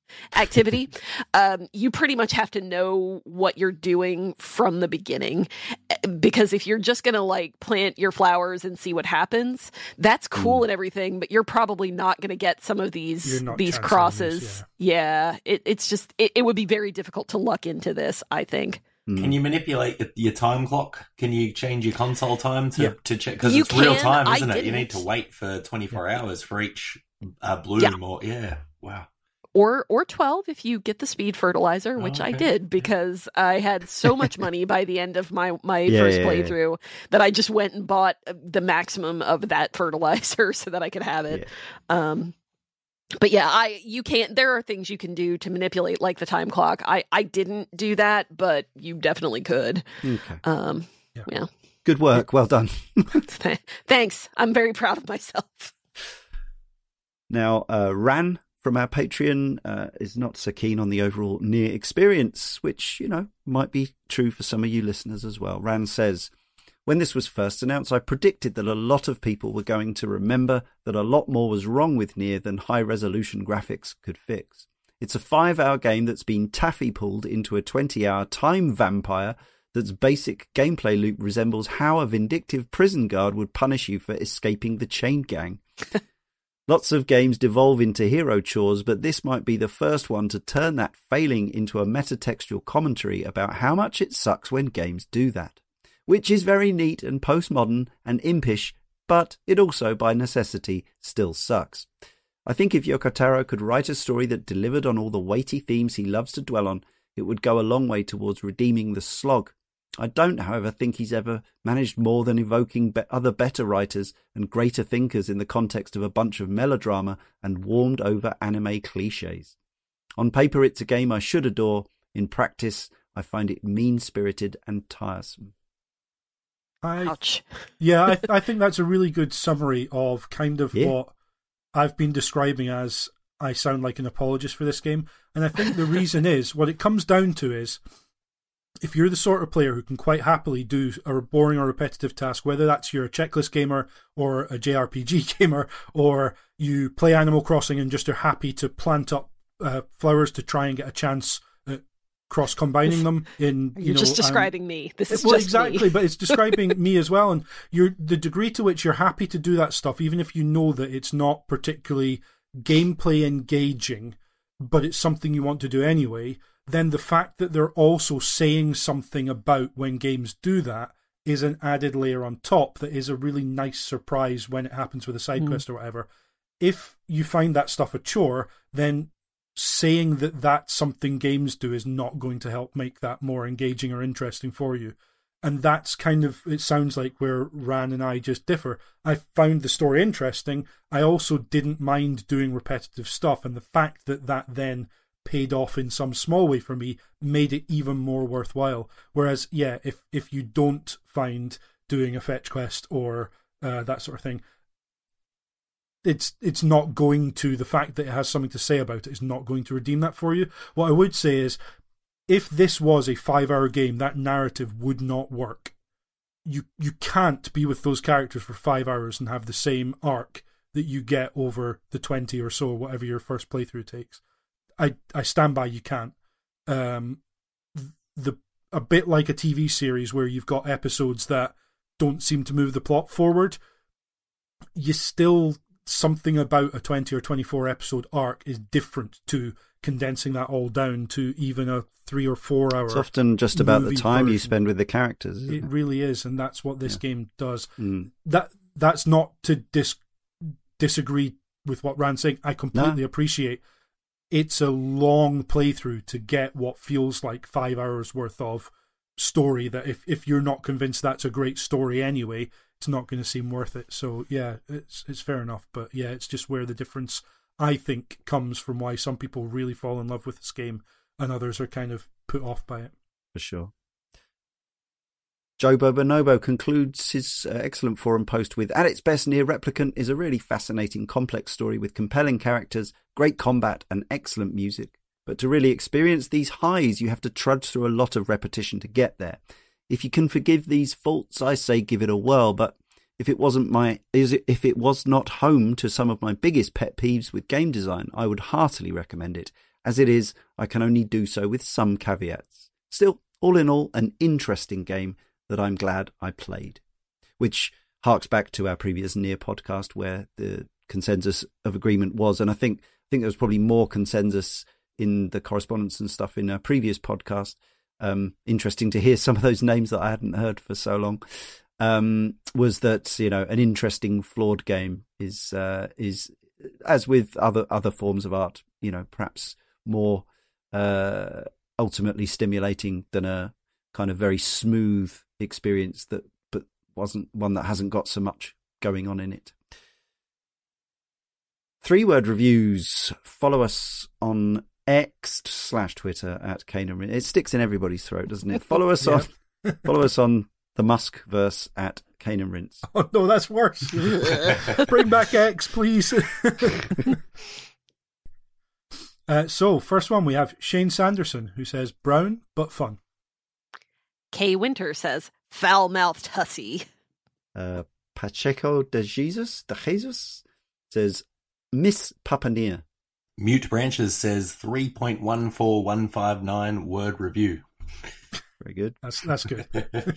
activity. You pretty much have to know what you're doing from the beginning, because if you're just going to like plant your flowers and see what happens, that's cool and everything, but you're probably not going to get some of these crosses. It's just, it would be very difficult to luck into this, I think. Can you manipulate your time clock? Can you change your console time to check? Because it's real time, isn't it? You need to wait for 24 hours for each bloom. Wow. Or 12 if you get the speed fertilizer, which I did, because I had so much money by the end of my first playthrough that I just went and bought the maximum of that fertilizer so that I could have it. But you can't, there are things you can do to manipulate, like the time clock. I didn't do that, but you definitely could. Okay. Yeah. Good work. Well done. Thanks. I'm very proud of myself. Now, Ran from our Patreon is not so keen on the overall Nier experience, which, might be true for some of you listeners as well. Ran says, when this was first announced, I predicted that a lot of people were going to remember that a lot more was wrong with Nier than high-resolution graphics could fix. It's a 5-hour game that's been taffy-pulled into a 20-hour time vampire that's basic gameplay loop resembles how a vindictive prison guard would punish you for escaping the chain gang. Lots of games devolve into hero chores, but this might be the first one to turn that failing into a metatextual commentary about how much it sucks when games do that. Which is very neat and postmodern and impish, but it also, by necessity, still sucks. I think if Yoko Taro could write a story that delivered on all the weighty themes he loves to dwell on, it would go a long way towards redeeming the slog. I don't, however, think he's ever managed more than evoking other better writers and greater thinkers in the context of a bunch of melodrama and warmed-over anime cliches. On paper, it's a game I should adore. In practice, I find it mean-spirited and tiresome. Ouch. Yeah, I think that's a really good summary of kind of what I've been describing as I sound like an apologist for this game. And I think the reason is, what it comes down to is, if you're the sort of player who can quite happily do a boring or repetitive task, whether that's you're a checklist gamer or a JRPG gamer, or you play Animal Crossing and just are happy to plant up flowers to try and get a chance at cross-combining them in, you're just describing me. This is well, just exactly, me. But it's describing me as well. And the degree to which you're happy to do that stuff, even if you know that it's not particularly gameplay engaging, but it's something you want to do anyway, then the fact that they're also saying something about when games do that is an added layer on top that is a really nice surprise when it happens with a side quest or whatever. If you find that stuff a chore, then saying that that's something games do is not going to help make that more engaging or interesting for you. And that's kind of, it sounds like where Ran and I just differ. I found the story interesting. I also didn't mind doing repetitive stuff, and the fact that that then paid off in some small way for me made it even more worthwhile. Whereas, if you don't find doing a fetch quest or that sort of thing, it's not going to, the fact that it has something to say about it is not going to redeem that for you. What I would say is, if this was a 5-hour game, that narrative would not work. You can't be with those characters for 5 hours and have the same arc that you get over the 20 or so, whatever your first playthrough takes. I stand by, you can't. A bit like a TV series where you've got episodes that don't seem to move the plot forward, you still, something about a 20 or 24 episode arc is different to condensing that all down to even a 3 or 4 hour. It's often just about the time version. You spend with the characters. Isn't it really is, and that's what this game does. That's not to disagree with what Rand's saying. I completely appreciate. It's a long playthrough to get what feels like 5 hours worth of story that if you're not convinced that's a great story anyway, it's not going to seem worth it. So yeah, it's fair enough. But yeah, it's just where the difference, I think, comes from why some people really fall in love with this game and others are kind of put off by it. For sure. Joe Bobonobo concludes his excellent forum post with, at its best, Nier Replicant is a really fascinating, complex story with compelling characters, great combat, and excellent music. But to really experience these highs, you have to trudge through a lot of repetition to get there. If you can forgive these faults, I say give it a whirl, but if it was not home to some of my biggest pet peeves with game design, I would heartily recommend it. As it is, I can only do so with some caveats. Still, all in all, an interesting game that I'm glad I played. Which harks back to our previous Nier podcast where the consensus of agreement was, and I think there was probably more consensus in the correspondence and stuff in our previous podcast. Interesting to hear some of those names that I hadn't heard for so long. Was that, an interesting flawed game is as with other forms of art, perhaps more ultimately stimulating than a kind of very smooth experience but wasn't one that hasn't got so much going on in it. 3-word reviews. Follow us on X/Twitter at Kanan. It sticks in everybody's throat, doesn't it? Follow us on the Muskverse at Kanan Rince. Oh no, that's worse. Bring back X, please. So, first one, we have Shane Sanderson, who says, brown, but fun. Kay Winter says, foul-mouthed hussy. Pacheco de Jesus says, Miss Papaneer. Mute Branches says 3.14159 word review. Very good. That's good.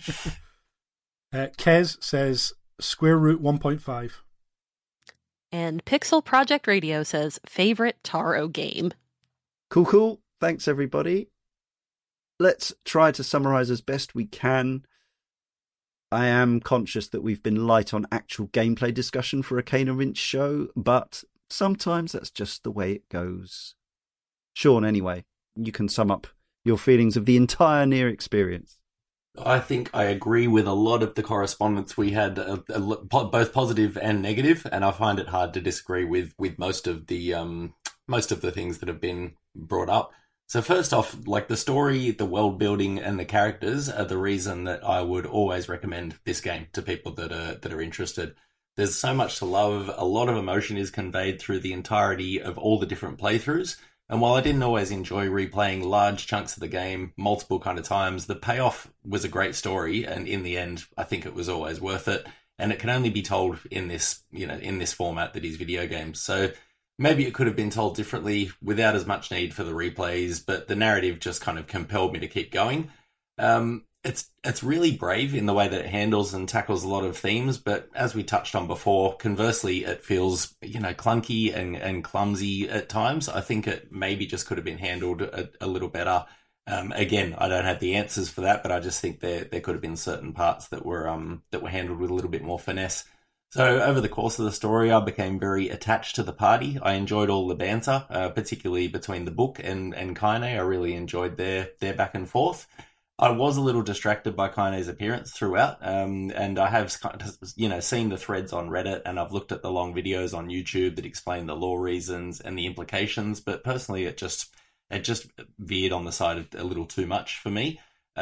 Kez says, square root 1.5. And Pixel Project Radio says, favorite Taro game. Cool. Thanks, everybody. Let's try to summarize as best we can. I am conscious that we've been light on actual gameplay discussion for a Kanan Rince show, but sometimes that's just the way it goes. Sean, anyway, you can sum up your feelings of the entire Nier experience. I think I agree with a lot of the correspondence we had, both positive and negative, and I find it hard to disagree with most of the things that have been brought up. So first off, like the story, the world building, and the characters are the reason that I would always recommend this game to people that are interested. There's so much to love. A lot of emotion is conveyed through the entirety of all the different playthroughs. And while I didn't always enjoy replaying large chunks of the game multiple kind of times, the payoff was a great story. And in the end, I think it was always worth it. And it can only be told in this format that is video games. So maybe it could have been told differently without as much need for the replays, but the narrative just kind of compelled me to keep going. It's really brave in the way that it handles and tackles a lot of themes, but as we touched on before, conversely, it feels, clunky and clumsy at times. I think it maybe just could have been handled a little better. Again, I don't have the answers for that, but I just think there could have been certain parts that were handled with a little bit more finesse. So over the course of the story, I became very attached to the party. I enjoyed all the banter, particularly between the book and Kaine. I really enjoyed their back and forth. I was a little distracted by Kaine's appearance throughout, and I have seen the threads on Reddit, and I've looked at the long videos on YouTube that explain the lore reasons and the implications. But personally, it just veered on the side of a little too much for me.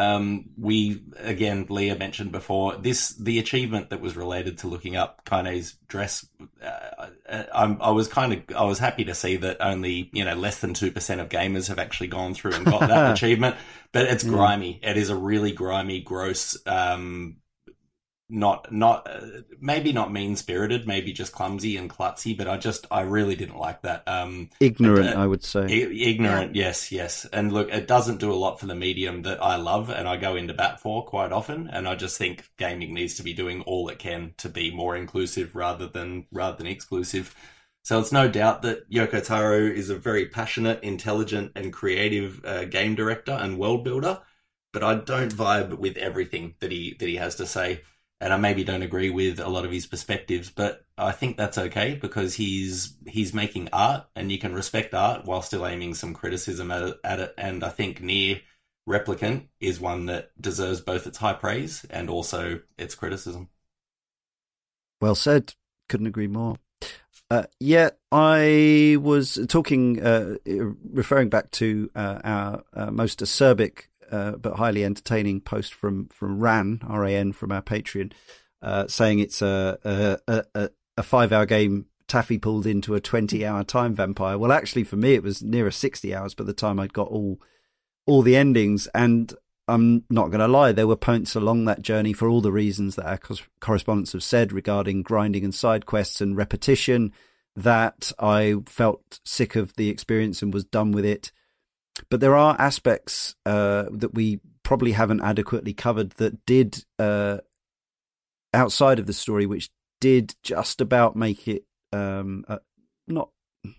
Leah mentioned before the achievement that was related to looking up Kaine's dress. I was happy to see that only less than 2% of gamers have actually gone through and got that achievement. But it's grimy. It is a really grimy, gross. Maybe not mean-spirited, maybe just clumsy and klutzy, but I really didn't like that. Ignorant, I would say. Ignorant, yes. And look, it doesn't do a lot for the medium that I love and I go into bat for quite often, and I just think gaming needs to be doing all it can to be more inclusive rather than exclusive. So it's no doubt that Yoko Taro is a very passionate, intelligent, and creative game director and world builder, but I don't vibe with everything that he has to say. And I maybe don't agree with a lot of his perspectives, but I think that's okay because he's making art, and you can respect art while still aiming some criticism at it. And I think Nier Replicant is one that deserves both its high praise and also its criticism. Well said. Couldn't agree more. I was talking, referring back to our most acerbic but highly entertaining post from Ran, R-A-N, from our Patreon, saying it's a 5-hour game Taffy pulled into a 20-hour time vampire. Well, actually, for me, it was nearer 60 hours by the time I'd got all the endings. And I'm not going to lie, there were points along that journey for all the reasons that our correspondents have said regarding grinding and side quests and repetition that I felt sick of the experience and was done with it. but there are aspects that we probably haven't adequately covered that did outside of the story, which did just about make it not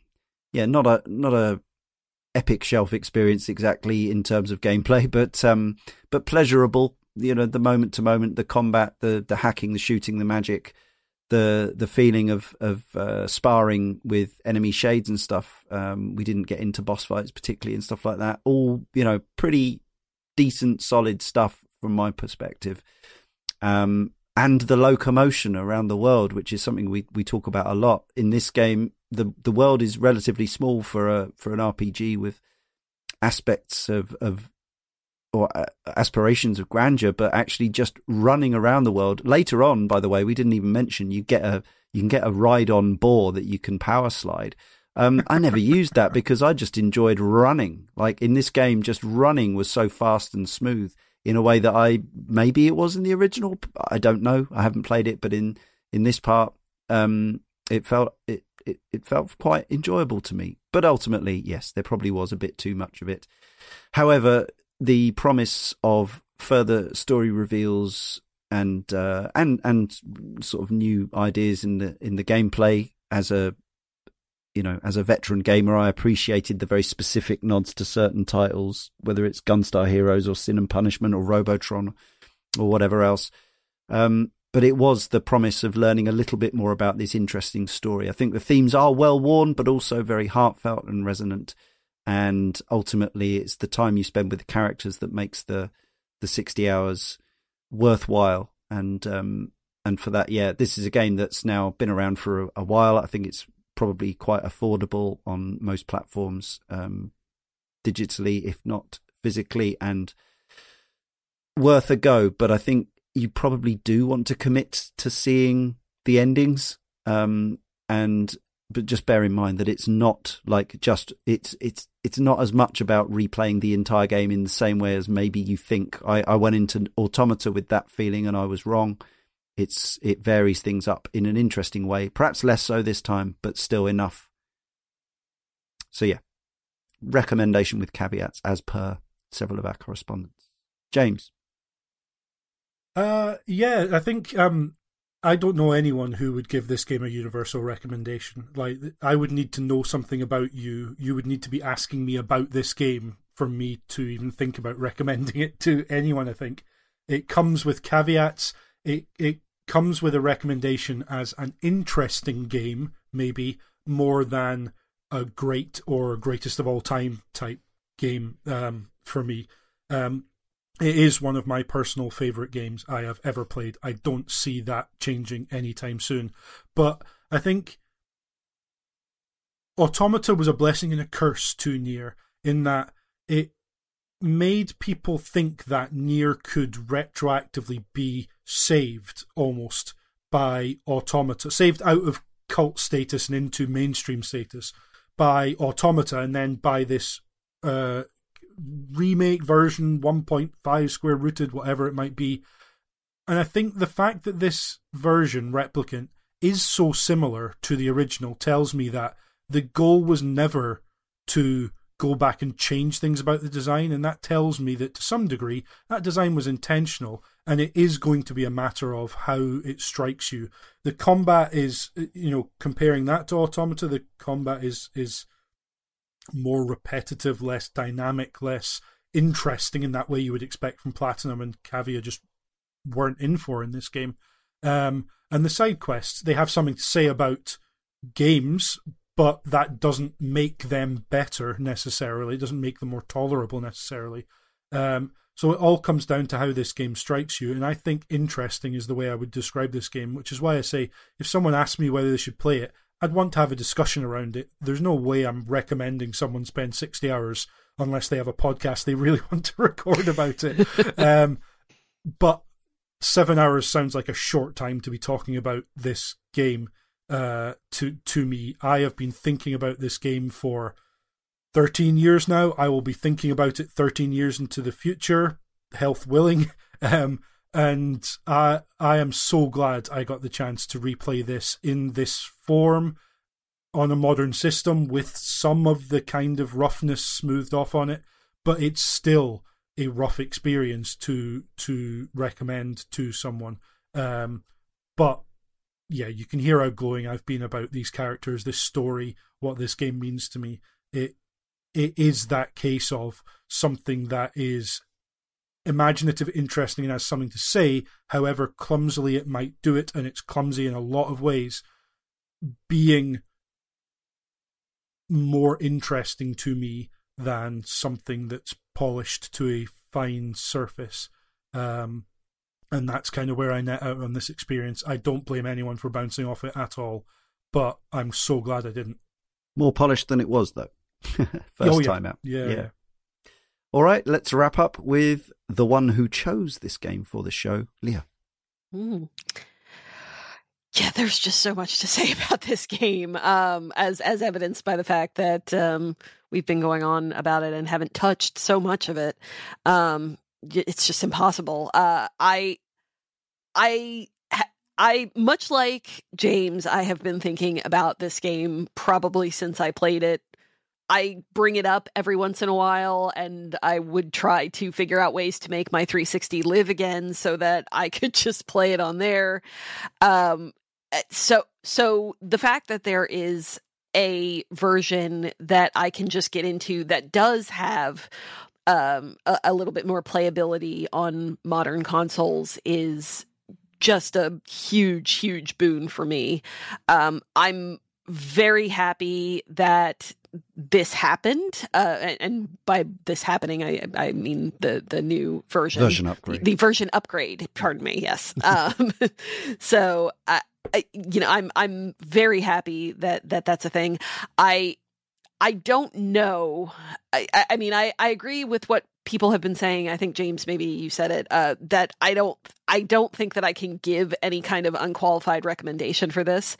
a epic shelf experience exactly in terms of gameplay, but pleasurable. You know, the moment to moment, the combat, the hacking, the shooting, the magic, the feeling of sparring with enemy shades and stuff. We didn't get into boss fights particularly and stuff like that. All, you know, pretty decent, solid stuff from my perspective. And the locomotion around the world, which is something we talk about a lot in this game. The world is relatively small for an RPG with aspects or aspirations of grandeur, but actually just running around the world. Later on, by the way, we didn't even mention you can get a ride-on boar that you can power slide. I never used that because I just enjoyed running. Like in this game, just running was so fast and smooth in a way that maybe it was in the original. I don't know. I haven't played it, but in this part, it felt quite enjoyable to me. But ultimately, yes, there probably was a bit too much of it. However, the promise of further story reveals and sort of new ideas in the gameplay, as a veteran gamer, I appreciated the very specific nods to certain titles, whether it's Gunstar Heroes or Sin and Punishment or Robotron or whatever else. But it was the promise of learning a little bit more about this interesting story. I think the themes are well worn, but also very heartfelt and resonant. And ultimately, it's the time you spend with the characters that makes the 60 hours worthwhile. And for that, yeah, this is a game that's now been around for a while. I think it's probably quite affordable on most platforms, digitally, if not physically, and worth a go. But I think you probably do want to commit to seeing the endings, but just bear in mind that it's not like it's not as much about replaying the entire game in the same way as maybe you think. I went into Automata with that feeling and I was wrong. It varies things up in an interesting way, perhaps less so this time, but still enough. So yeah, recommendation with caveats as per several of our correspondents. James. Yeah, I think I don't know anyone who would give this game a universal recommendation. Like, I would need to know something about you. You would need to be asking me about this game for me to even think about recommending it to anyone, I think. It comes with caveats. It comes with a recommendation as an interesting game, maybe, more than a great or greatest of all time type game for me. It is one of my personal favourite games I have ever played. I don't see that changing anytime soon. But I think Automata was a blessing and a curse to Nier, in that it made people think that Nier could retroactively be saved almost by Automata, saved out of cult status and into mainstream status by Automata, and then by this remake version 1.5 square rooted, whatever it might be. And I think the fact that this version, Replicant, is so similar to the original tells me that the goal was never to go back and change things about the design, and that tells me that to some degree that design was intentional, and it is going to be a matter of how it strikes you. The combat is, comparing that to Automata, the combat is more repetitive, less dynamic, less interesting in that way you would expect from Platinum and Cavia just weren't in for in this game. And the side quests, they have something to say about games, but that doesn't make them better necessarily. It doesn't make them more tolerable necessarily. So it all comes down to how this game strikes you, and I think interesting is the way I would describe this game, which is why I say if someone asked me whether they should play it, I'd want to have a discussion around it. There's no way I'm recommending someone spend 60 hours unless they have a podcast they really want to record about it. But 7 hours sounds like a short time to be talking about this game to me. I have been thinking about this game for 13 years now. I will be thinking about it 13 years into the future, health willing. And I am so glad I got the chance to replay this in this form. on a modern system with some of the kind of roughness smoothed off on it, but it's still a rough experience to recommend to someone. But yeah, you can hear how glowing I've been about these characters, this story, what this game means to me. It is that case of something that is imaginative, interesting, and has something to say, however clumsily it might do it, and it's clumsy in a lot of ways, being more interesting to me than something that's polished to a fine surface. And that's kind of where I net out on this experience. I don't blame anyone for bouncing off it at all, but I'm so glad I didn't. More polished than it was, though. First time out. Yeah. All right, let's wrap up with the one who chose this game for the show, Leah. Yeah, there's just so much to say about this game, as evidenced by the fact that we've been going on about it and haven't touched so much of it. It's just impossible. I much like James, I have been thinking about this game probably since I played it. I bring it up every once in a while, and I would try to figure out ways to make my 360 live again so that I could just play it on there. So the fact that there is a version that I can just get into that does have a little bit more playability on modern consoles is just a huge, huge boon for me. I'm very happy that this happened, and by this happening, I mean the new version upgrade. The version upgrade. Pardon me. Yes. So I'm very happy that that's a thing. I don't know. I mean, I agree with what people have been saying. I think, James, maybe you said it, that I don't think that I can give any kind of unqualified recommendation for this.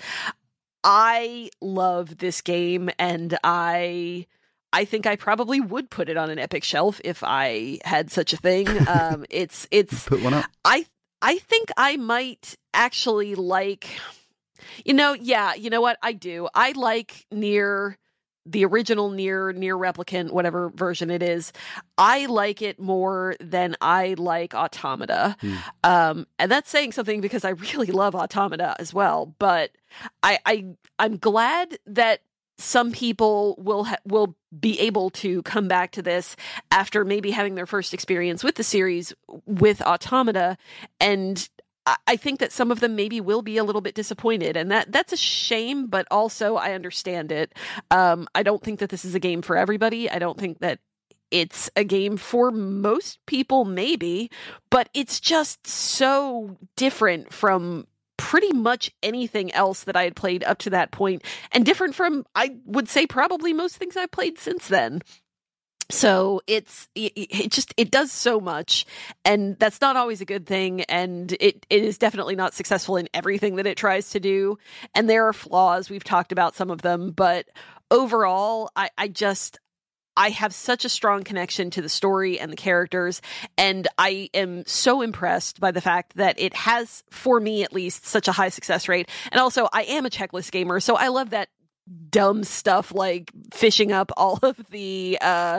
I love this game, and I think I probably would put it on an Epic shelf if I had such a thing. It's put one up. I think I might actually like, you know what? I do. I like Nier, the original Nier Replicant, whatever version it is. I like it more than I like Automata. And that's saying something because I really love Automata as well. But I'm glad that some people will be able to come back to this after maybe having their first experience with the series with Automata, and I think that some of them maybe will be a little bit disappointed, and that's a shame, but also I understand it. I don't think that this is a game for everybody. I don't think that it's a game for most people, maybe, but it's just so different from pretty much anything else that I had played up to that point, and different from, I would say, probably most things I've played since then. So it does so much, and that's not always a good thing, and it is definitely not successful in everything that it tries to do, and there are flaws. We've talked about some of them, but overall, I have such a strong connection to the story and the characters, and I am so impressed by the fact that it has, for me at least, such a high success rate. And also, I am a checklist gamer, so I love that dumb stuff like fishing up all of the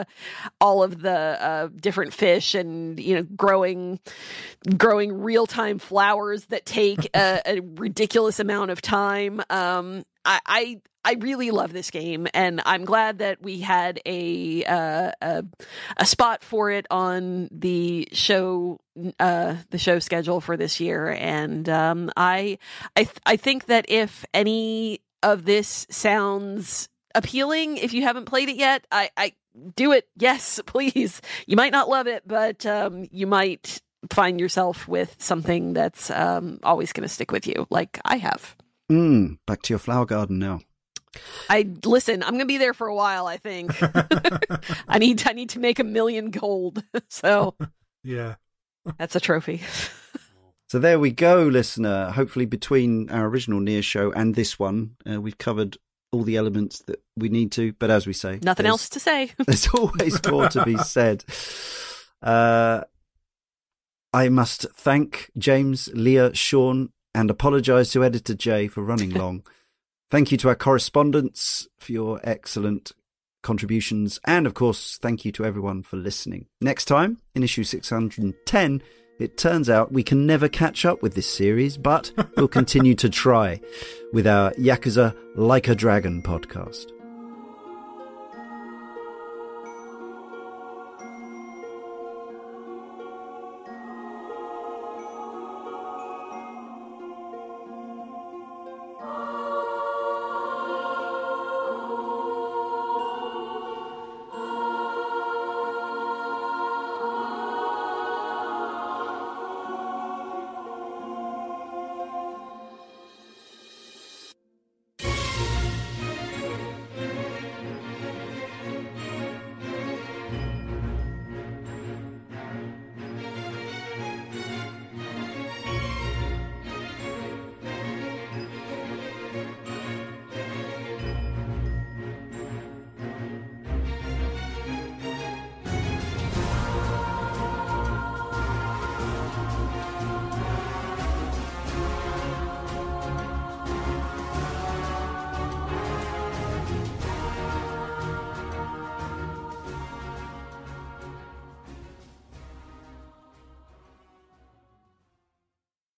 different fish, and growing real-time flowers that take a ridiculous amount of time. I really love this game, and I'm glad that we had a spot for it on the show schedule for this year. And I think that if any of this sounds appealing, if you haven't played it yet, I do it. Yes, please. You might not love it, but you might find yourself with something that's always going to stick with you, like I have. Back to your flower garden now. Listen, I'm going to be there for a while, I think. I need to make 1 million gold. So yeah, that's a trophy. So there we go, listener. Hopefully between our original Nier show and this one, we've covered all the elements that we need to. But as we say, nothing else to say. There's always more to be said. I must thank James, Leah, Sean, and apologise to Editor Jay for running long. Thank you to our correspondents for your excellent contributions. And, of course, thank you to everyone for listening. Next time, in issue 610, it turns out we can never catch up with this series, but we'll continue to try with our Yakuza Like a Dragon podcast.